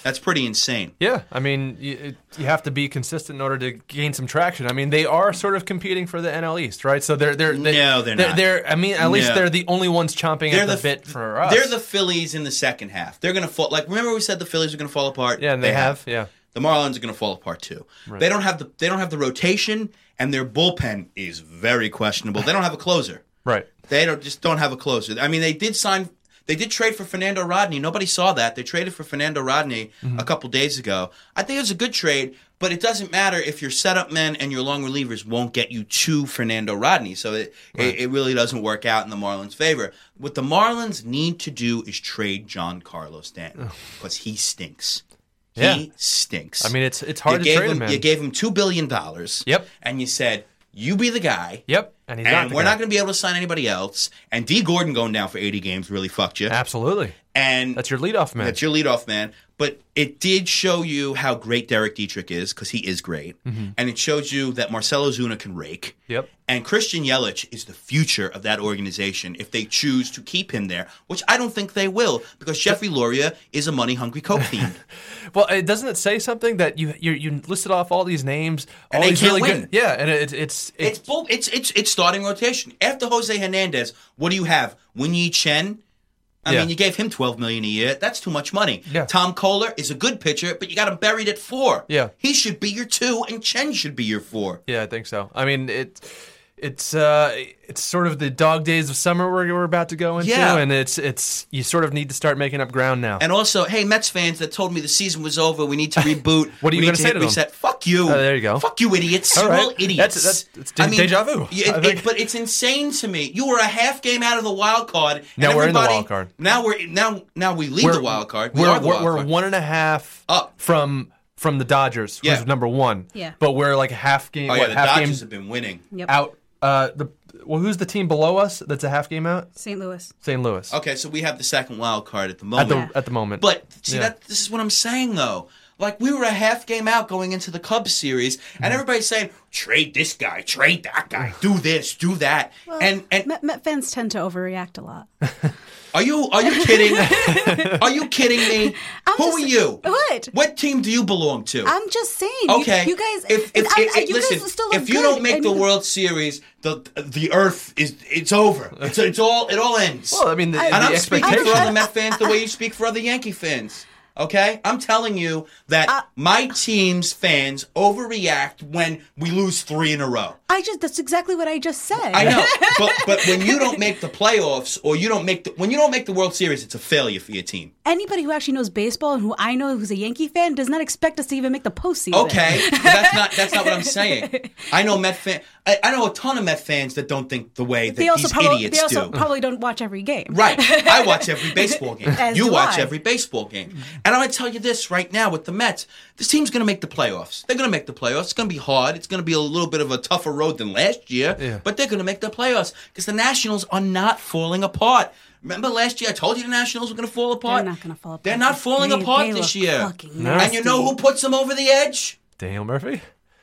That's pretty insane. Yeah, I mean, you, you have to be consistent in order to gain some traction. I mean, they are sort of competing for the N L East, right? So they're they're, they, No, they're they're not. They're, I mean, at least No. they're the only ones chomping They're at the, the bit for us. They're the Phillies in the second half. They're going to fall. Like, remember we said the Phillies are going to fall apart? yeah, and they, have, yeah. The Marlins are going to fall apart too. They don't have the they don't have the rotation, and their bullpen is very questionable. They don't have a closer. Right. They don't just don't have a closer. I mean, they did sign. They did trade for Fernando Rodney. Nobody saw that. They traded for Fernando Rodney Mm-hmm. a couple days ago. I think it was a good trade, but it doesn't matter if your setup men and your long relievers won't get you to Fernando Rodney. So it, it, it really doesn't work out in the Marlins' favor. What the Marlins need to do is trade Giancarlo Stanton because he stinks. He Yeah. stinks. I mean, it's it's hard you to gave trade him, him, man. You gave him two billion dollars. Yep. And you said, you be the guy. Yep. And he's not And the we're guy. not going to be able to sign anybody else. And D. Gordon going down for eighty games really fucked you. Absolutely. And That's your leadoff man. that's your leadoff man. But it did show you how great Derek Dietrich is because he is great. Mm-hmm. And it shows you that Marcelo Zuna can rake. Yep. And Christian Yelich is the future of that organization if they choose to keep him there, which I don't think they will because Jeffrey Loria is a money-hungry coke fiend. Well, it, doesn't it say something that you you, you listed off all these names, all And they these can't really win. good, yeah, and it, it's It's bull. It's it's it's starting rotation. After Jose Hernandez, what do you have? Winyi Chen. I Yeah. mean, you gave him twelve million a year. That's too much money. Yeah. Tom Kohler is a good pitcher, but you got him buried at four. Yeah. He should be your two, and Chen should be your four. yeah, I think so. I mean, it it's uh it's sort of the dog days of summer we're we're about to go into, Yeah. and it's it's you sort of need to start making up ground now. And also, hey, Mets fans that told me the season was over, we need to reboot. What are you we gonna need say hit to them? reset. Fuck you. Oh, there you go. Fuck you, idiots. All You're right. all idiots. That's- that's- it's de- deja vu, yeah, I it- think. it- but it's insane to me. You were a half game out of the wild card. and Now we're in the everybody- wild card. Now we're now now we leave the wild card. We we're are the we're, wild we're card. one and a half Up. from from the Dodgers, Yeah. who's number one. Yeah. But we're like a half game. Oh yeah, what, the half Dodgers game have been winning. Yep. out. Uh, the well, who's the team below us that's a half game out? Saint Louis. Saint Louis. Okay, so we have the second wild card at the At moment. the Yeah. at the moment. But see Yeah. that this is what I'm saying though. Like we were a half game out going into the Cubs series, Mm-hmm. and everybody's saying, "Trade this guy, trade that guy, do this, do that." Well, and and Met, Met fans tend to overreact a lot. are you are you kidding? Are you kidding me? I'm Who just- are you? What? What team do you belong to? I'm just saying. you- Okay. You, guys. If, if, I- if- I- you listen, guys still look if you good, don't make and the you- World Series, the the Earth is it's over. It's it's all it all ends. well, I mean, the, I- the and I'm speaking expectation. for other Met fans the way you speak for other Yankee fans. Okay, I'm telling you that Uh, my team's fans overreact when we lose three in a row. I just. That's exactly what I just said. I know, but but when you don't make the playoffs or you don't make the when you don't make the World Series, it's a failure for your team. Anybody who actually knows baseball and who I know who's a Yankee fan does not expect us to even make the postseason. Okay, but that's not that's not what I'm saying. I know Met fan. I, I know a ton of Met fans that don't think the way that They also these probably idiots they also do. probably don't watch every game. Right. I watch every baseball game. As you do watch I. every baseball game. And I'm going to tell you this right now with the Mets. This team's going to make the playoffs. They're going to make the playoffs. It's going to be hard. It's going to be a little bit of a tougher road than last year. Yeah. But they're going to make the playoffs because the Nationals are not falling apart. Remember last year I told you the Nationals were going to fall apart? They're not going to fall apart. They're not falling They- apart they this look year. fucking No. And you know who nasty. puts them over the edge? Daniel Murphy.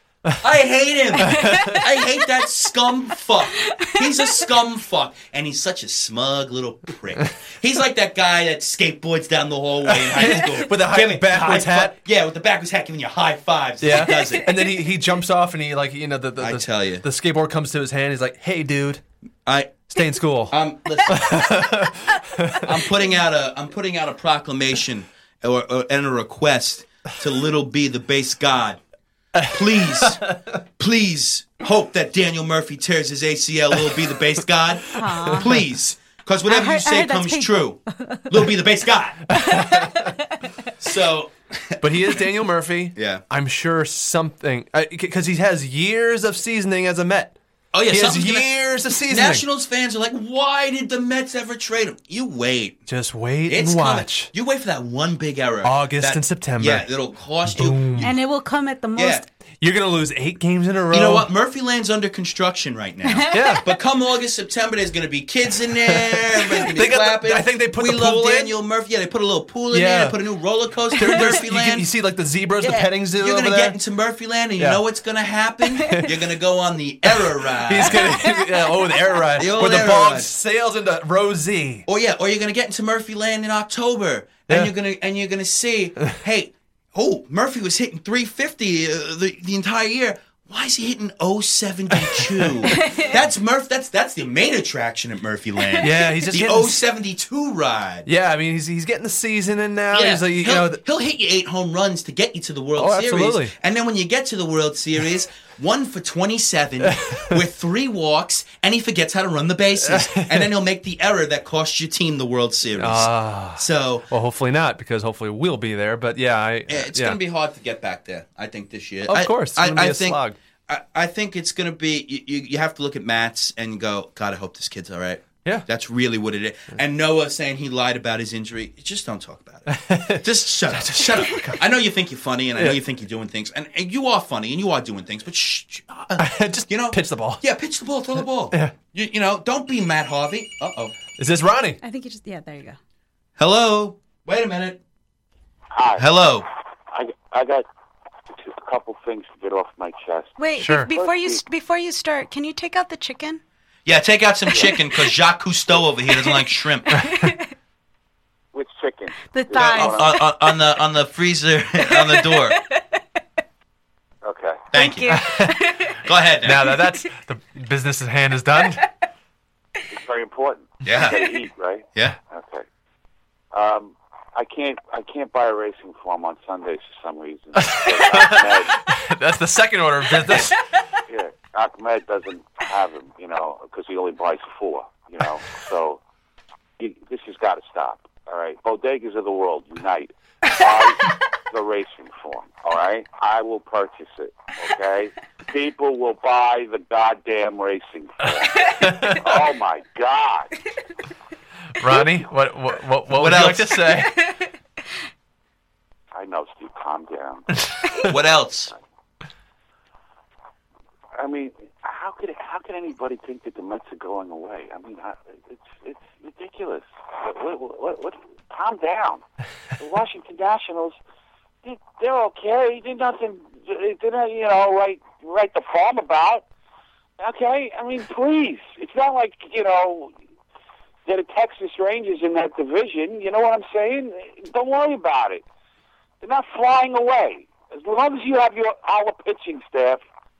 I hate him. I hate that scum fuck. He's a scum fuck, and he's such a smug little prick. He's like that guy that skateboards down the hallway in high school With a high- Giving backwards high hat? fi- yeah, with the backwards hat, giving you high fives. Yeah, he does it. and then he, he jumps off and he like you know the the, I the, tell you. the skateboard comes to his hand. He's like, "Hey, dude, I, stay in school." I'm, listen, I'm putting out a, I'm putting out a proclamation or, or and a request to Little B, the base god. Please, please hope that Daniel Murphy tears his A C L. Little B, the base god. Please, because whatever I heard- you I say heard that's comes painful. true. Little B, the base god. So, But he is Daniel Murphy. Yeah. I'm sure something because he has years of seasoning as a Met. oh yeah, He has something's gonna- years of seasoning. Nationals fans are like, why did the Mets ever trade him? You wait. Just wait It's and coming. watch. You wait for that one big error. August that- and September. Yeah, it'll cost you. And it will come at the most. Yeah. You're gonna lose eight games in a row. You know what? Murphy Land's under construction right now. Yeah. But come August, September, there's going to be kids in there. Everybody's going to be They got the- clapping. I think they put we the love pool in. Daniel Murphy. Yeah, they put a little pool in Yeah. there. They put a new roller coaster in Murphy You, Land. get- you see like the zebras, the Yeah. petting zoo You're over gonna there. get into Murphy Land, and you Yeah. know what's going to happen? You're going to go on the error ride. He's gonna yeah, oh the air ride The old where the air bog ride. sails into row Z. Or yeah, or you're gonna get into Murphy Land in October, Yeah. and you're gonna and you're gonna see, hey, oh, Murphy was hitting three fifty uh, the the entire year. Why is he hitting oh seventy-two? That's Murph. That's that's the main attraction at Murphy Land. Yeah, he's just the getting- oh seventy-two ride. Yeah, I mean, he's he's getting the season in now. Yeah, He's like, you he'll, know, the, he'll hit you eight home runs to get you to the World Oh, Series. absolutely. And then when you get to the World Series, one for twenty-seven with three walks, and he forgets how to run the bases. And then he'll make the error that costs your team the World Series. Ah. so well, hopefully not, because hopefully we'll be there. But yeah, I, yeah, it's yeah. going to be hard to get back there, I think, this year. Of I, course, it's I, gonna be I a think, slog. I, I think it's going to be, you, you, you have to look at Matt's and go, God, I hope this kid's all right. Yeah. That's really what it is. And Noah saying he lied about his injury, just don't talk about it. Just shut up. Shut up. I know you think you're funny, and I know you think you're doing things. And, and you are funny, and you are doing things, but shh. shh uh, Just you know, pitch the ball. Yeah, pitch the ball, throw the ball. Yeah. You, you know, don't be Matt Harvey. Uh-oh. Is this Ronnie? I think you just, yeah, there you go. Hello? Wait a minute. Hi. Hello? I, I got a couple things to get off my chest. Wait, be- Sure. before you before you start, can you take out the chicken? Yeah, take out some chicken, because Jacques Cousteau over here doesn't like shrimp. Which chicken? The on, thighs. on, on- on the on the freezer on the door. Okay. Thank, you. Go ahead now. Now that that's the business at hand is done. It's very important. Yeah. You gotta eat, right? Yeah. Okay. Um, I can't. I can't buy a racing form on Sundays for some reason. Ahmed, That's the second order of business. yeah, Ahmed doesn't have them, you know, because he only buys four, you know. So you, this has got to stop. All right, bodegas of the world, unite. Buy the racing form. All right, I will purchase it. Okay, people will buy the goddamn racing form. Oh my God. Ronnie, what what what, what What would you like else? to say? I know, Steve. Calm down. What else? I mean, how could it, how could anybody think that the Mets are going away? I mean, I, it's it's ridiculous. What, what, what, what, calm down. The Washington Nationals, they, they're okay. They're nothing. They're not, you know, right right the farm about. Okay, I mean, please. It's not like, you know, they're the Texas Rangers in that division. You know what I'm saying? Don't worry about it. They're not flying away. As long as you have your our pitching staff.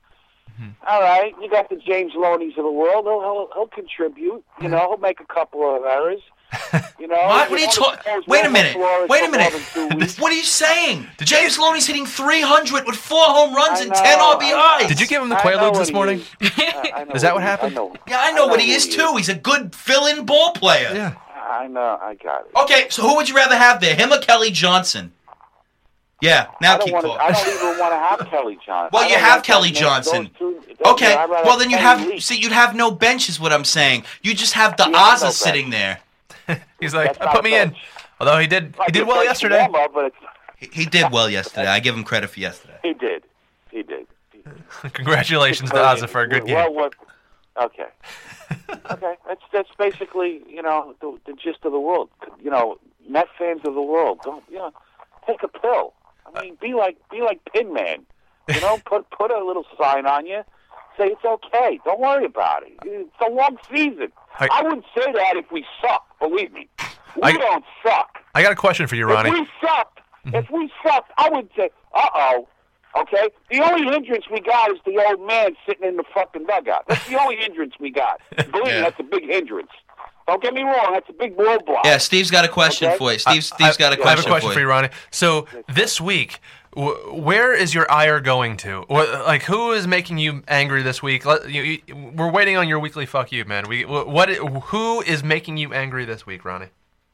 All right, you got the James Loneys of the world. He'll, he'll, he'll contribute. You know, he'll make a couple of errors. You know, What? What are you talking? talking? Wait a minute. Wait a minute. What are you saying? James Loney's hitting three hundred with four home runs I and know, ten I R B Is. know. Did you give him the I know Quaaludes what this he morning? Is, I, I know Is that what he happened? I know. Yeah, I know I what he who is too. He's a good fill-in ball player. Yeah. I know. I got it. Okay, so who would you rather have there, him or Kelly Johnson? Yeah, now I don't keep want to. talking. I don't even want to have Kelly Johnson. Well, I you don't have want Kelly those Johnson. two- those- Okay, I'd rather well then you'd Kelly have Lee. see you'd have no bench is what I'm saying. You just have the He has Ozza no sitting there. He's like, That's not put a me in. bench. Although he did Like he did the well first yesterday. warm-up, but it's, He, he did well yesterday. I give him credit for yesterday. he did. He did. He did. Congratulations to Ozza for a good game. Well, what? Okay. Okay. That's that's basically, you know, the, the gist of the world. You know, Met fans of the world, don't, you know, take a pill. I mean, be like be like Pin Man. You know, put put a little sign on you. Say it's okay. Don't worry about it. It's a long season. I- I, wouldn't say that if we suck. Believe me, we I- don't suck. I got a question for you, If Ronnie. we sucked, if we sucked, I would say, uh-oh, okay? The only hindrance we got is the old man sitting in the fucking dugout. That's the only hindrance we got. Believe Yeah. me, that's a big hindrance. Don't get me wrong, that's a big roadblock. Yeah, Steve's got a question Okay. for you. Steve, I- Steve's got a I have question, a question for for you, Ronnie. So this week, w- where is your ire going to? Wh- Like, who is making you angry this week? Let, you, you, we're waiting on your weekly fuck you, man. We wh- what? Who is making you angry this week, Ronnie?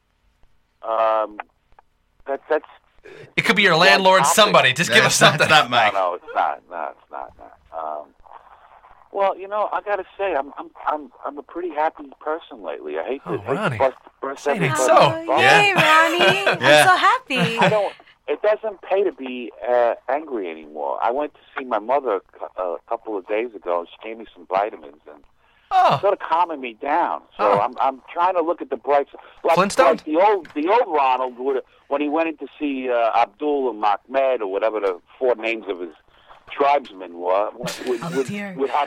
Um, that, that's... It could be your landlord, topic. somebody. Just give us That's not, something. that's not Mike. No, no, it's not. No, it's not. No. Um, well, you know, I gotta say, I'm, I'm, I'm, I'm a pretty happy person lately. I hate to, Oh, hate to Ronnie. bust, burst Say it ain't everybody's so. bubble. Yeah. Yay, Ronnie! Yeah. I'm so happy. I don't. It doesn't pay to be uh, angry anymore. I went to see my mother a, a couple of days ago. She gave me some vitamins and Oh, sort of calming me down. So Oh. I'm I'm trying to look at the bright side. Like, Flintstones? like the old the old Ronald would when he went in to see uh, Abdul and Mahmed or whatever the four names of his tribesmen were. Would, would, Oh, would, dear. would have a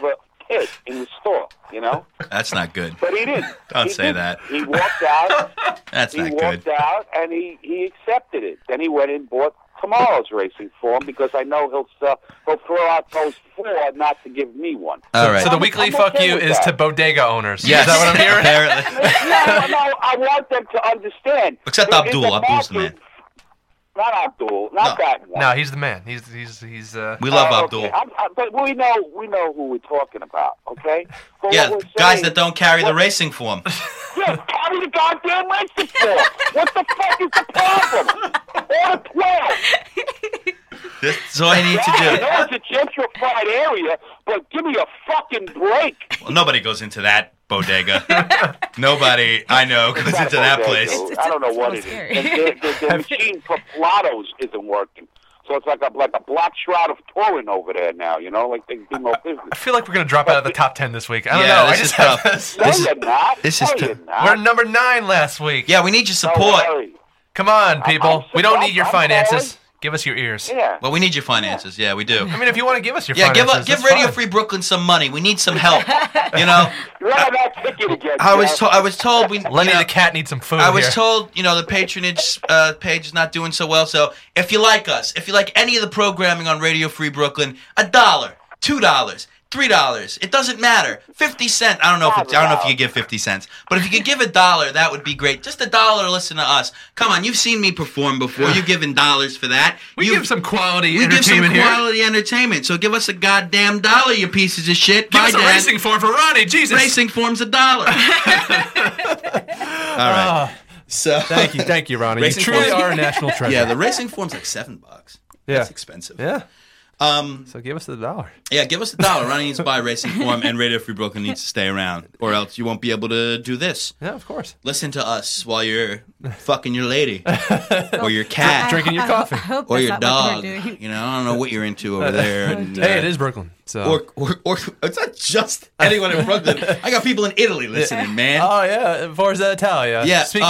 pit in the store, you know. That's not good. But he didn't. Don't He say didn't. that. He walked out. That's he not walked good. out, and he, he accepted it. Then he went and bought tomorrow's racing form because I know he'll sell, he'll throw out those four not to give me one. All right. So the I'm- weekly I'm fuck okay you with is that. to bodega owners. Yes. Is that what I'm hearing? Apparently. no, no, I want them to understand. Except There is Abdul. a Abdul's the market- man. Not Abdul. Not No. that one. No, he's the man. He's he's he's. Uh, We love Uh, Abdul. okay. I'm, I, but we know we know who we're talking about. Okay. But Yeah, what we're guys saying- that don't carry the what- racing form. Yeah, carry the goddamn racing form. What the fuck is the problem? Order twelve. That's all you need to Yeah, I do. know it's a gentrified area, but give me a fucking break. Well, nobody goes into that bodega. Nobody I know goes It's not into a that bodega. place. I don't know it's what so it is. scary. And the, the, the machine for Platos isn't working. So it's like a like a black shroud of Turin over there now, you know, like they do no business. I feel like we're gonna drop out of the top ten this week. I don't Yeah, know. I this just is have tough. this. No, This is- you're not. this no, is you're t- not. We're number nine last week. Yeah, we need your Don't support. worry. Come on, people. I'm- we don't I'm- need your I'm finances. calling. Give us your ears. Yeah. Well, we need your finances. Yeah, we do. I mean, if you want to give us your Yeah, give finances, up, give that's Radio fine. Free Brooklyn some money. We need some help. You know, You're on that ticket again. I was Jeff. told. I was told we. Lenny you know, the cat needs some food. I was here. told, you know, the patronage uh, page is not doing so well. So if you like us, if you like any of the programming on Radio Free Brooklyn, a dollar, two dollars, three dollars, it doesn't matter. Fifty cents. I don't know if it, I don't know if you could give fifty cents, but if you could give a dollar, that would be great. Just a dollar to listen to us. Come on, you've seen me perform before. You've given dollars for that. We you give some quality we give some entertainment here. quality entertainment. So give us a goddamn dollar, you pieces of shit. Give Bye, us a Dad. racing form for Ronnie. Jesus. Racing form's a dollar. All right. So Thank you, thank you, Ronnie. You Racing truly forms- are a national treasure. Yeah, the racing form's like seven bucks. Yeah. That's expensive. yeah. Um, So give us the dollar. yeah, give us a dollar. Ronnie needs to buy a racing form, and Radio Free Brooklyn needs to stay around, or else you won't be able to do this. Yeah, of course. Listen to us while you're fucking your lady, or your cat, Drinking your coffee. I hope or that's your not what dog. they're doing. You know, I don't know what you're into over there. And, Hey, uh, it is Brooklyn. So. Or, or, or it's not just anyone in Brooklyn. I got people in Italy listening, man. Oh yeah, Forza Italia. Yeah, Speaking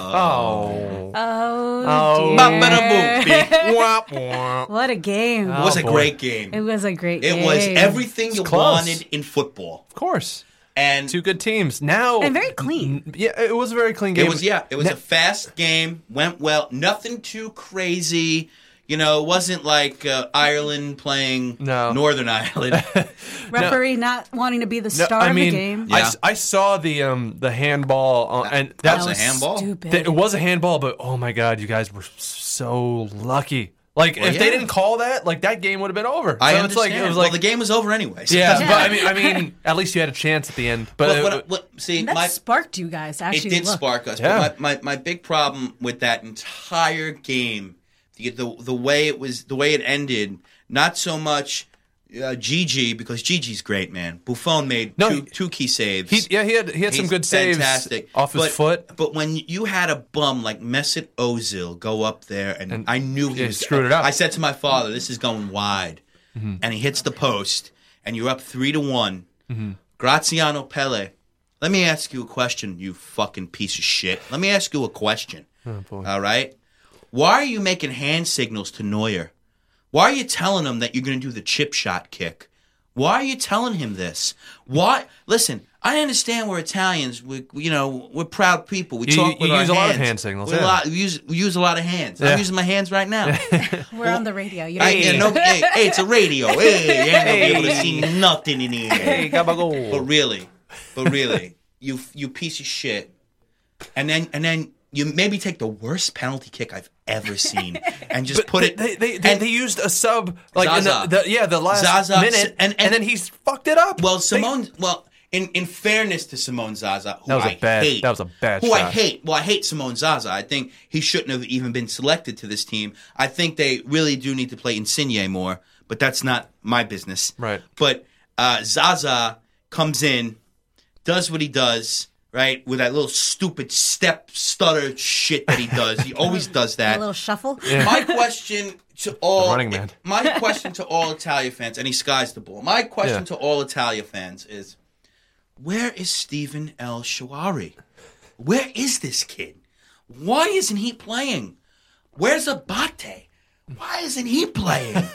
oh. of, oh, Oh, Oh. dear. Ba-ba-da-boom. Wah, wah. What a game. It was Oh, a boy. great game. It was a great It game. was everything you close. wanted in football. Of course, And two good teams. Now And very clean. N- Yeah, it was a very clean game. it was, yeah, it was Na- a fast game. Went well. Nothing too crazy. You know, it wasn't like uh, Ireland playing No. Northern Ireland. Referee not wanting to be the No, star I of mean, the game. I, Yeah. s- I saw the um the handball uh, and That that was a was handball? Stupid. th- it was a handball, but oh my god, you guys were so lucky. Like Well, if they yeah. didn't call that, like that game would have been over. I so understand. it's like it was well, like the game was over anyway. so it yeah, doesn't but I matter. mean, I mean, at least you had a chance at the end. But But it- what, what, see, that my, sparked you guys to it actually did look. spark us. Yeah. But my, my, my big problem with that entire game, the, the the way it was, the way it ended, not so much uh, Gigi, because Gigi's great, man. Buffon made No, two, he- two key saves. he, yeah, he had he had some He's good saves fantastic. off his but, foot. But when you had a bum like Mesut Ozil go up there, and, And I knew he he was, screwed it up. I said to my father, "This is going wide," Mm-hmm. and he hits the post, and you're up three to one. Mm-hmm. Graziano Pelle. Let me ask you a question, you fucking piece of shit. Let me ask you a question. Oh, boy. All right, why are you making hand signals to Neuer? Why are you telling him that you're going to do the chip shot kick? Why are you telling him this? Why? Listen, I understand we're Italians. We, you know, we're proud people. We You- talk with you our use a lot of hands. hand signals, We're a yeah. lot- we use we use a lot of hands. Yeah. I'm using my hands right now. We're on the radio. You don't I, need you know, hey, hey, it's a radio. Hey, you ain't gonna be able to see nothing in here. Hey, Gabagol. But really, but really, you you piece of shit. And then and then you maybe take the worst penalty kick I've ever seen and just But put they, it. They they, they, and- they used a sub like in Zaza. the, the yeah the last Zaza, minute and- and, and- then he's fucked it up. Well, They- Simone. Well, in, in fairness to Simone Zaza, who That was a I bad- hate, that was a bad who I shot. hate. Well, I hate Simone Zaza. I think he shouldn't have even been selected to this team. I think they really do need to play Insigne more, but that's not my business. Right. But uh, Zaza comes in, does what he does. Right, with that little stupid step stutter shit that he does. He always does a that. little shuffle. My question to all running man. my question to all Italia fans, and he skies the ball. My question Yeah. to all Italia fans is, where is Stephen El Shawari? Where is this kid? Why isn't he playing? Where's Abate? Why isn't he playing?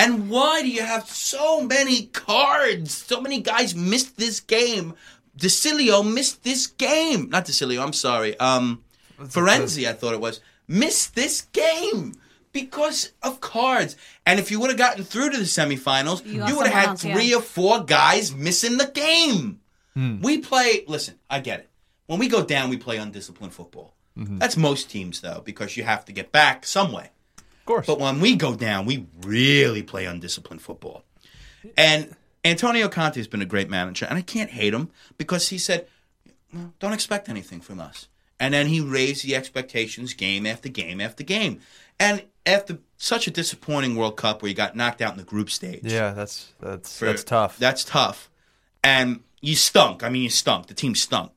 And why do you have so many cards? So many guys missed this game. DeCilio missed this game. Not DeCilio, I'm sorry. Um, Ferenzi, I thought it was. Missed this game because of cards. And if you would have gotten through to the semifinals, You you, lost would have had someone else, three yeah. or four guys missing the game. We play, listen, I get it. When we go down, we play undisciplined football. That's most teams, though, because you have to get back some way. Of course. But when we go down, we really play undisciplined football. And Antonio Conte has been a great manager, and I can't hate him because he said, well, don't expect anything from us. And then he raised the expectations game after game after game. And after such a disappointing World Cup where you got knocked out in the group stage. yeah, that's that's for- that's tough. That's tough. And you stunk. I mean, you stunk. The team stunk.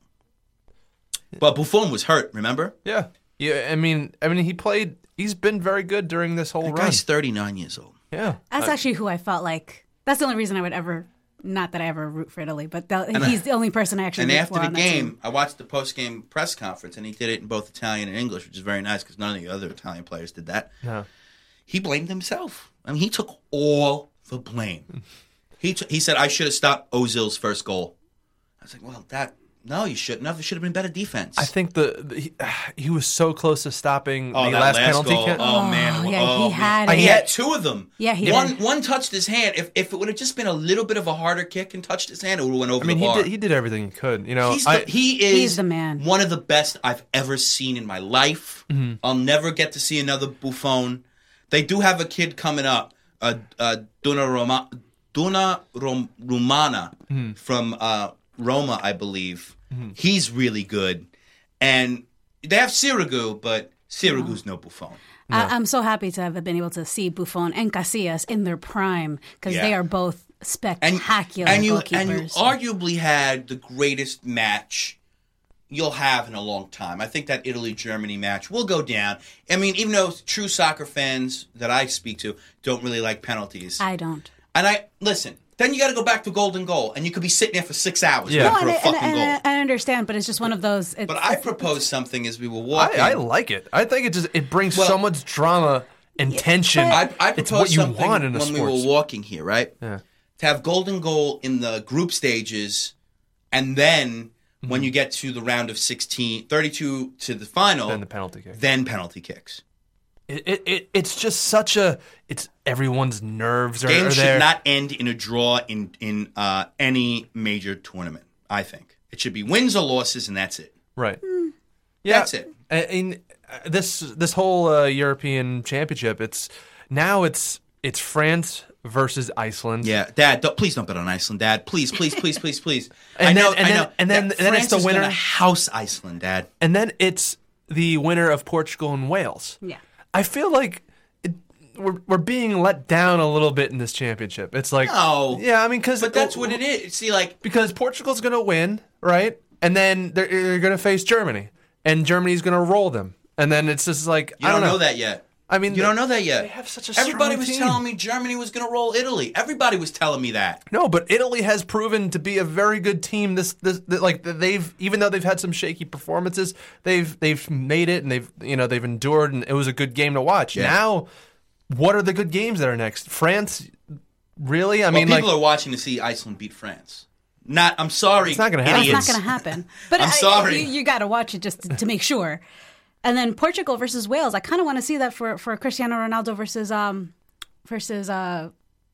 But Buffon was hurt, remember? yeah, yeah. I mean, I mean, he played. He's been very good during this whole That run. guy's thirty-nine years old. Yeah, That's Uh, actually who I felt like. That's the only reason I would ever. Not that I ever root for Italy, but the, he's the only person I actually. And root after for the on that team. game, I watched the post-game press conference, and he did it in both Italian and English, which is very nice because none of the other Italian players did that. no. He blamed himself. I mean, he took all the blame. He t- he said, I should have stopped Ozil's first goal. I was like, well, that no, you shouldn't have. It should have been better defense. I think the, the he, he was so close to stopping Oh, the that last, last penalty goal. kick. Oh, man. yeah, oh, he man. had And he it. had two of them. Yeah, he one, did. One touched his hand. If if it would have just been a little bit of a harder kick and touched his hand, it would have went over I mean, the he bar. did he did everything he could. You know, He's the, I, he is He's the man. one of the best I've ever seen in my life. Mm-hmm. I'll never get to see another Buffon. They do have a kid coming up, uh, uh, Duna, Roma, Duna Rom, Rumana Mm-hmm. from uh, Roma, I believe. He's really good. And they have Sirigu, but Sirigu's no Buffon. I, I'm so happy to have been able to see Buffon and Casillas in their prime because Yeah. they are both And, spectacular and, you, goalkeepers. and you arguably had the greatest match you'll have in a long time. I think that Italy-Germany match will go down. I mean, even though true soccer fans that I speak to don't really like penalties. I don't. and I, listen, then you got to go back to golden goal, and you could be sitting there for six hours Yeah. waiting No, for and, a I- and, fucking and goal. I understand, but it's just one of those. It's, But I it's- proposed something as we were walking. I, I like it. I think it just it brings Well- so much drama and tension. I, I it's proposed what you something want in a when we sports. were walking here, right? Yeah. To have golden goal in the group stages, and then when you get to the round of sixteen, thirty-two to the final, Then the penalty kick. then penalty kicks. It, it, it it's just such a it's everyone's nerves are, are Games there. should not end in a draw in in uh, any major tournament. I think it should be wins or losses, and that's it. Right. Yeah, That's it. I mean, uh, this this whole uh, European Championship, it's now it's it's France versus Iceland. Yeah, Dad, don't, please don't bet on Iceland, Dad. Please, please, please, please, please. And I know, then- and I then- know. and then- that and then France it's the is gonna winner- house Iceland, Dad. And then it's the winner of Portugal and Wales. Yeah. I feel like it, we're we're being let down a little bit in this championship. It's like No. yeah, I mean, because But that's what it is. See, like, because Portugal's going to win, right? And then they're, they're going to face Germany, and Germany's going to roll them. And then it's just like you I don't don't know that yet. I mean, You don't know that yet. They have such a strong Everybody was team. telling me Germany was going to roll Italy. Everybody was telling me that. No, but Italy has proven to be a very good team. This, this, th- like they've, even though they've had some shaky performances, they've they've made it and they've, you know, they've endured, and it was a good game to watch. Yeah. Now, what are the good games that are next? France, really? I Well, mean, people like, are watching to see Iceland beat France. Not. I'm sorry. It's not gonna happen. It's idiots. not going to happen. But I'm I- sorry. you, you got to watch it just to, to make sure. And then Portugal versus Wales. I kind of want to see that for, for Cristiano Ronaldo versus um versus uh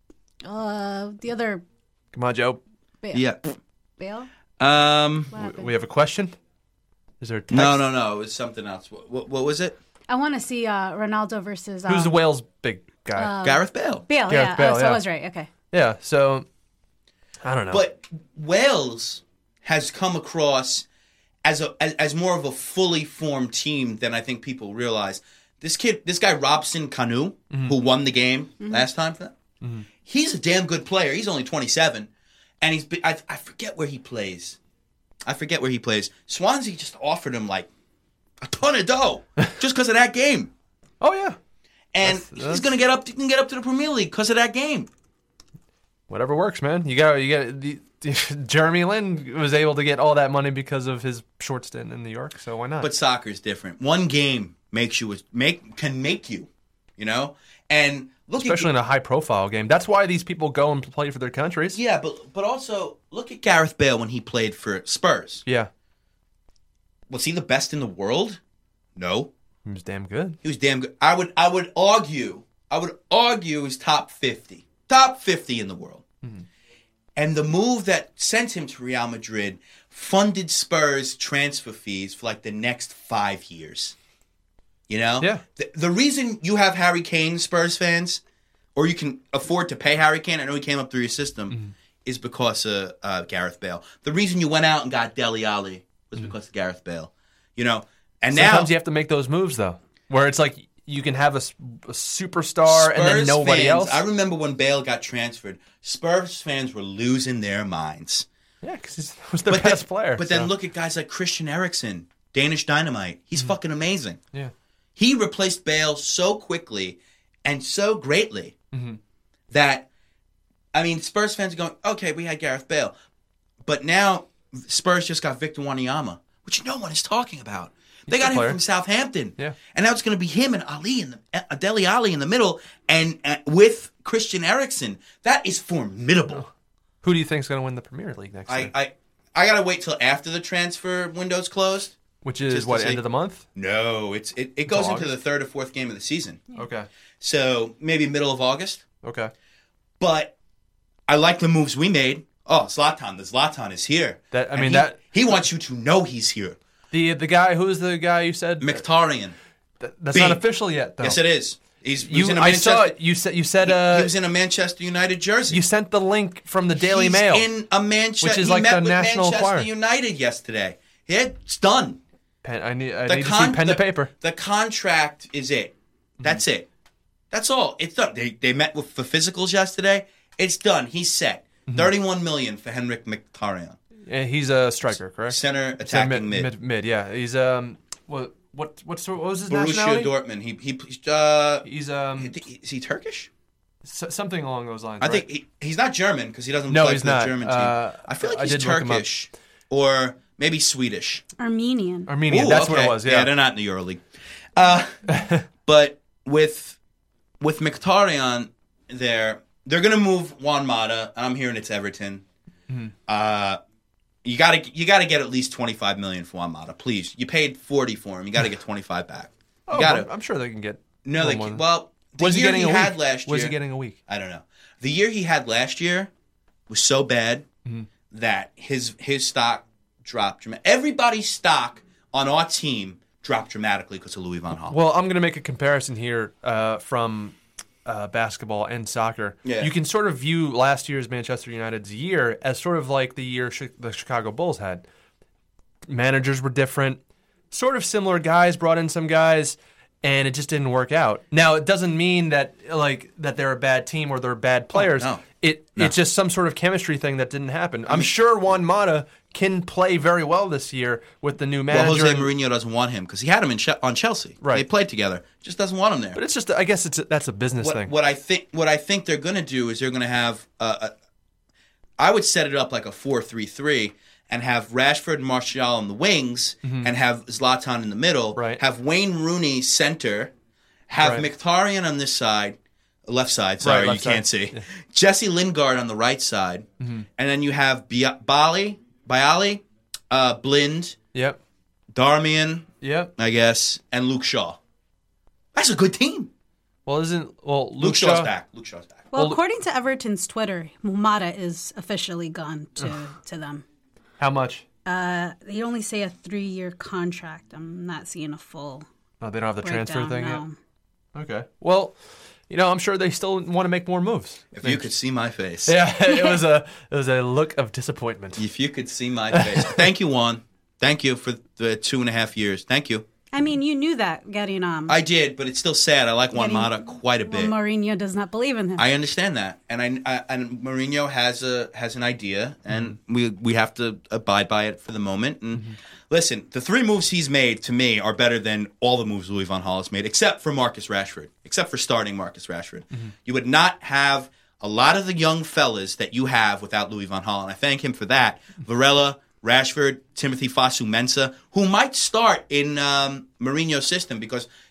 uh the other come on, Joe. Bale. Yeah. Bale. Um. What happened? We have a question. Is there a text? No, no, no. It was something else. What, what, what was it? I want to see uh, Ronaldo versus uh, Who's the Wales big guy? Gareth Bale. Bale. Gareth yeah, Bale, oh, so yeah. I was right. Okay. yeah. So I don't know. But Wales has come across as a as, as more of a fully formed team than I think people realize. This kid, this guy Robson Kanu, who won the game last time for them, he's a damn good player. He's only twenty-seven, and he's been, I, I forget where he plays. I forget where he plays. Swansea just offered him like a ton of dough just because of that game, oh yeah. and That's- he's that's- gonna get up. He can get up to the Premier League because of that game. Whatever works, man. You got you got the, Jeremy Lin was able to get all that money because of his short stint in New York, so why not? But soccer is different. One game makes you a, make can make you. You know, and look Especially at in a high-profile game. That's why these people go and play for their countries. yeah, but but also look at Gareth Bale when he played for Spurs. Yeah. Was he the best in the world? No. He was damn good. He was damn good. I would I would argue I would argue he's top fifty. Top fifty in the world. Mm-hmm. And the move that sent him to Real Madrid funded Spurs transfer fees for like the next five years. You know? Yeah. The, the reason you have Harry Kane, Spurs fans, or you can afford to pay Harry Kane, I know he came up through your system, Mm-hmm. is because of uh, Gareth Bale. The reason you went out and got Dele Alli was Mm-hmm. because of Gareth Bale. You know? And Sometimes now you have to make those moves, though, where it's like you can have a, s- a superstar and then Spurs nobody fans, else. I remember when Bale got transferred, Spurs fans were losing their minds. Yeah, because he was the But best then, player. But then so. look at guys like Christian Eriksen, Danish Dynamite. He's fucking amazing. Yeah. He replaced Bale so quickly and so greatly that, I mean, Spurs fans are going, okay, we had Gareth Bale. But now Spurs just got Victor Wanyama, which no one is talking about. They He's a got him player. from Southampton. Yeah. And now it's going to be him and Ali in the, uh, Dele Alli in the middle and uh, with Christian Eriksen. That is formidable. Who do you think is going to win the Premier League next I, year? I, I got to wait till after the transfer window's closed. Which is, just to what, see- end of the month? No, it's it, it goes Until into the August? third or fourth game of the season. Okay. So maybe middle of August. Okay. But I like the moves we made. Oh, Zlatan. The Zlatan is here. That- I And mean, he, that- he wants you to know he's here. The the guy, who's the guy you said? Mkhitaryan. Th- That's B. not official yet, though. Yes, it is. He's, he's You, in a I Manchester, saw it. You said, you said he, uh, he was in a Manchester United jersey. you sent the link from the Daily He's Mail. in a Manchester. which is he like met the with National Manchester Enquirer. United yesterday. Yeah, it's done. Pen, I need, I The need con- to see pen the, to paper. The contract is it. That's Mm-hmm. it. That's all. It's done. They they met with for physicals yesterday. It's done. He's set. Mm-hmm. Thirty-one million for Henrik Mkhitaryan, Yeah, he's a striker, correct? center He's a attacking mid. mid, mid. Yeah, he's um, what, what, what's what was his Borussia nationality? Dortmund. He he uh, He's um, is he Turkish? s- something along those lines. I right? think he, he's not German because he doesn't No, play he's for the not. German team. Uh, I feel like I he's did look him up. Turkish or maybe Swedish. Armenian. Armenian. Ooh, That's what okay. it was. Yeah. they're not in the EuroLeague. Uh, but with with Mkhitaryan there, they're gonna move Juan Mata. I'm hearing it's Everton. Mm-hmm. Uh, you gotta you gotta get at least twenty five million for Juan Mata, please. You paid forty for him. You gotta get twenty five back. You Oh, gotta. I'm- I'm sure they can get. no, a they little can, more. well. The Was he year getting he a had week? last year. Was he getting a week? I don't know. The year he had last year was so bad Mm-hmm. that his his stock dropped dramatically. Everybody's stock on our team dropped dramatically because of Louis van Gaal. Well, I'm going to make a comparison here uh, from uh, basketball and soccer. Yeah. You can sort of view last year's Manchester United's year as sort of like the year Chi- the Chicago Bulls had. Managers were different, sort of similar guys, brought in some guys, and it just didn't work out. Now, it doesn't mean that like that they're a bad team or they're bad players. no. It No. It's just some sort of chemistry thing that didn't happen. I'm sure Juan Mata can play very well this year with the new manager. Well, Jose and- Mourinho doesn't want him because he had him in che- on Chelsea. Right. They played together. Just doesn't want him there. But it's just, I guess it's a, that's a business what, thing. what I think what I think they're going to do is they're going to have uh, a, I would set it up like a four three three and have Rashford and Martial on the wings and have Zlatan in the middle. Mm-hmm. Right. Have Wayne Rooney center. Have Right. Mkhitaryan on this side, left side. Sorry, left you can't side. see. Jesse Lingard on the right side, Mm-hmm. and then you have Bia- Bali, Bialy, uh, Blind, Yep. Darmian, Yep. I guess, and Luke Shaw. That's a good team. Well, isn't well Luke, Luke Shaw's Shaw, back. Luke Shaw's back. Well, Well, according to Everton's Twitter, Mumata is officially gone to, to them. How much? Uh, they only say a three-year contract. I'm not seeing a full Oh, they don't have the transfer breakdown. thing no. yet. Okay. Well, you know, I'm sure they still want to make more moves. If you could see my face. Yeah, it was a it was a look of disappointment. If you could see my face. Thank you, Juan. Thank you for the two and a half years. Thank you. I mean, you knew that getting um. I did, but it's still sad. I like Juan Getting- Mata quite a well, bit. Mourinho does not believe in him. I understand that, and I, I and Mourinho has a has an idea, and Mm-hmm. we we have to abide by it for the moment. And listen, the three moves he's made to me are better than all the moves Louis van Gaal has made, except for Marcus Rashford, except for starting Marcus Rashford. Mm-hmm. You would not have a lot of the young fellas that you have without Louis van Gaal, and I thank him for that. Varela, Rashford, Timothy Fosu Mensah, who might start in um, Mourinho's system because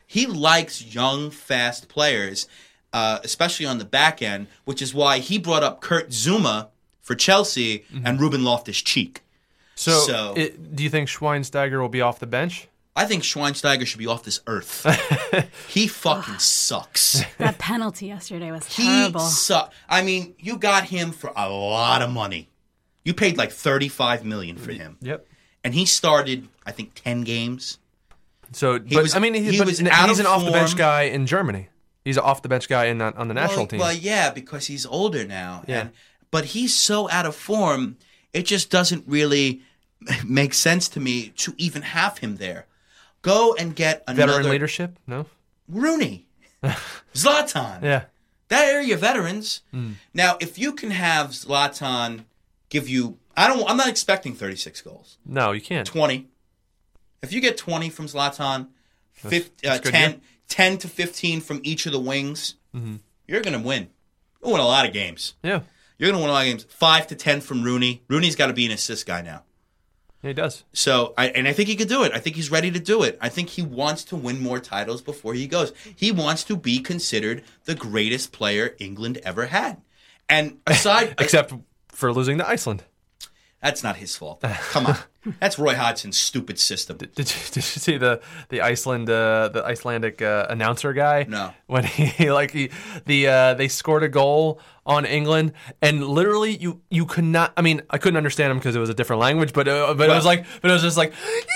He likes young, fast players, uh, especially on the back end, which is why he brought up Kurt Zuma for Chelsea mm-hmm. and Ruben Loftus-Cheek. So, so it, do you think Schweinsteiger will be off the bench? I think Schweinsteiger should be off this earth. He fucking sucks. That penalty yesterday was He terrible. sucks. I mean, you got him for a lot of money. You paid like thirty-five million dollars for him. Yep. And he started, I think, ten games. So, He but, was- I mean, he, he but was he's out an of off-the-bench form. guy in Germany. He's an off-the-bench guy in on the national well, team. Well, yeah, because he's older now. Yeah. And, but he's so out of form, it just doesn't really make sense to me to even have him there. Go and get another... Veteran leadership? No? Rooney. Zlatan. Yeah. That are your veterans. Mm. Now, if you can have Zlatan give you... I don't. I'm not expecting thirty-six goals. No, you can't. twenty. If you get twenty from Zlatan, fifty, that's uh, good, ten, yeah. ten to fifteen from each of the wings, Mm-hmm. you're going to win. You'll win a lot of games. Yeah. You're going to win a lot of games. Five to ten from Rooney. Rooney's got to be an assist guy now. Yeah, he does. So, I, and I think he could do it. I think he's ready to do it. I think he wants to win more titles before he goes. He wants to be considered the greatest player England ever had. And aside... Except for losing to Iceland. That's not his fault. Come on. That's Roy Hodgson's stupid system. Did you, did you see the the Iceland uh, the Icelandic uh, announcer guy? No. When he like he the uh, they scored a goal on England and literally you you could not. I mean I couldn't understand him because it was a different language, but uh, but Well- it was like but it was just like.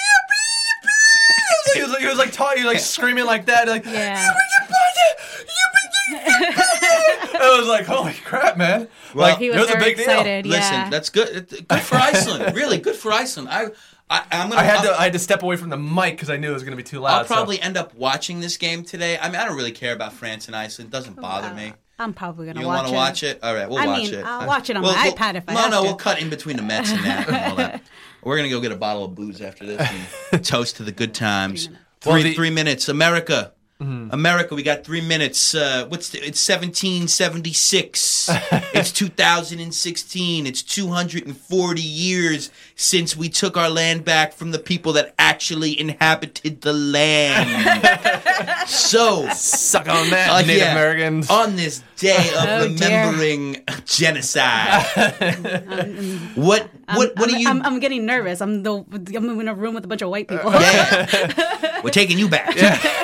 He was like he was like talking, he was like screaming like that, like Yeah. I was like, holy crap, man! Well, like He it was was a very big deal. excited. Listen, yeah. that's good. It- Good for Iceland. Really, good for Iceland. I, I, I'm gonna. I had I'll, to I had to step away from the mic because I knew it was going to be too loud. I'll so- probably end up watching this game today. I mean, I don't really care about France and Iceland. It doesn't bother Uh, me. I'm probably gonna You watch want it. to watch it? All right, we'll I watch mean, it. I'll watch it on We'll- my we'll- iPad if I no, have no, to. we'll cut in between the Mets and that and all that. We're gonna go get a bottle of booze after this and toast to the good times. Three, Well, the- three minutes, America. America, we got three minutes. Uh, what's the, it's seventeen seventy-six. It's two thousand sixteen. It's two hundred forty years since we took our land back from the people that actually inhabited the land. So, suck on that, uh, Native yeah, Americans. on this day of Oh, dear. remembering genocide. what what what I'm, do you? I'm, I'm getting nervous. I'm the I'm in a room with a bunch of white people. Yeah. We're taking you back.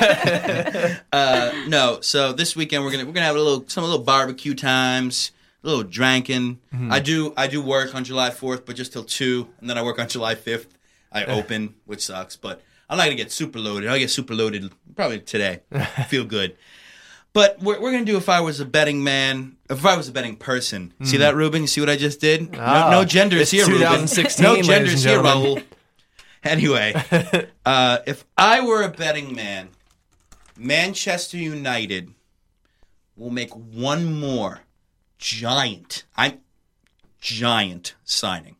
uh, no, so this weekend we're gonna we're gonna have a little some little barbecue times, a little drinking. Mm-hmm. I do I do work on July fourth, but just till two, and then I work on July fifth. I open, which sucks, but I'm not gonna get super loaded. I'll get super loaded probably today. Feel good. But we're, we're going to do if I was a betting man, if I was a betting person. See that, Ruben? You see what I just did? Ah, no, no genders it's here, Ruben. twenty sixteen, No ladies genders and here, gentlemen. Raul. Anyway, uh, if I were a betting man, Manchester United will make one more giant, I'm giant signing.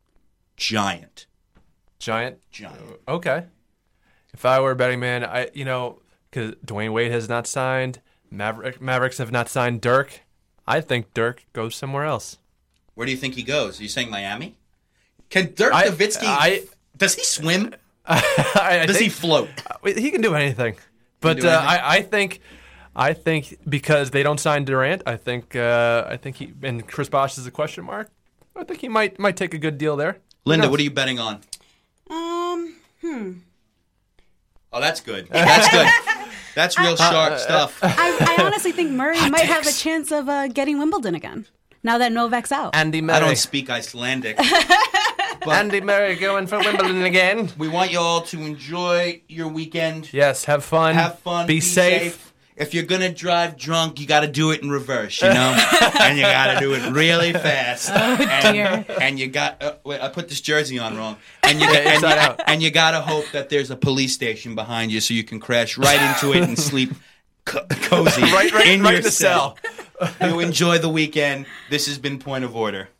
Giant. Giant. Giant. Okay. If I were a betting man, I you know because Dwayne Wade has not signed, Maverick, Mavericks have not signed Dirk. I think Dirk goes somewhere else. Where do you think he goes? Are you saying Miami? Can Dirk I- Nowitzki, I- does he swim? I, I Does he think, float? he can do anything. But do uh, anything? I, I think, I think because they don't sign Durant, I think, uh, I think he and Chris Bosh is a question mark. I think he might might take a good deal there. Linda, what are you betting on? Um. Hmm. Oh, that's good. That's good. That's real sharp stuff. I, I honestly think Murray might have a chance of uh, getting Wimbledon again now that Novak's out. Andy I Murray. don't speak Icelandic. Andy Murray going for Wimbledon again. We want you all to enjoy your weekend. Yes, have fun. Have fun. Be, safe. If you're gonna drive drunk, you got to do it in reverse, you know, and you got to do it really fast. and, dear. and you got. Uh, wait, I put this jersey on wrong. And you Yeah, and, inside you, out. and you got to hope that there's a police station behind you so you can crash right into it and sleep co- cozy Right, right, in right your in the cell. You enjoy the weekend. This has been Point of Order.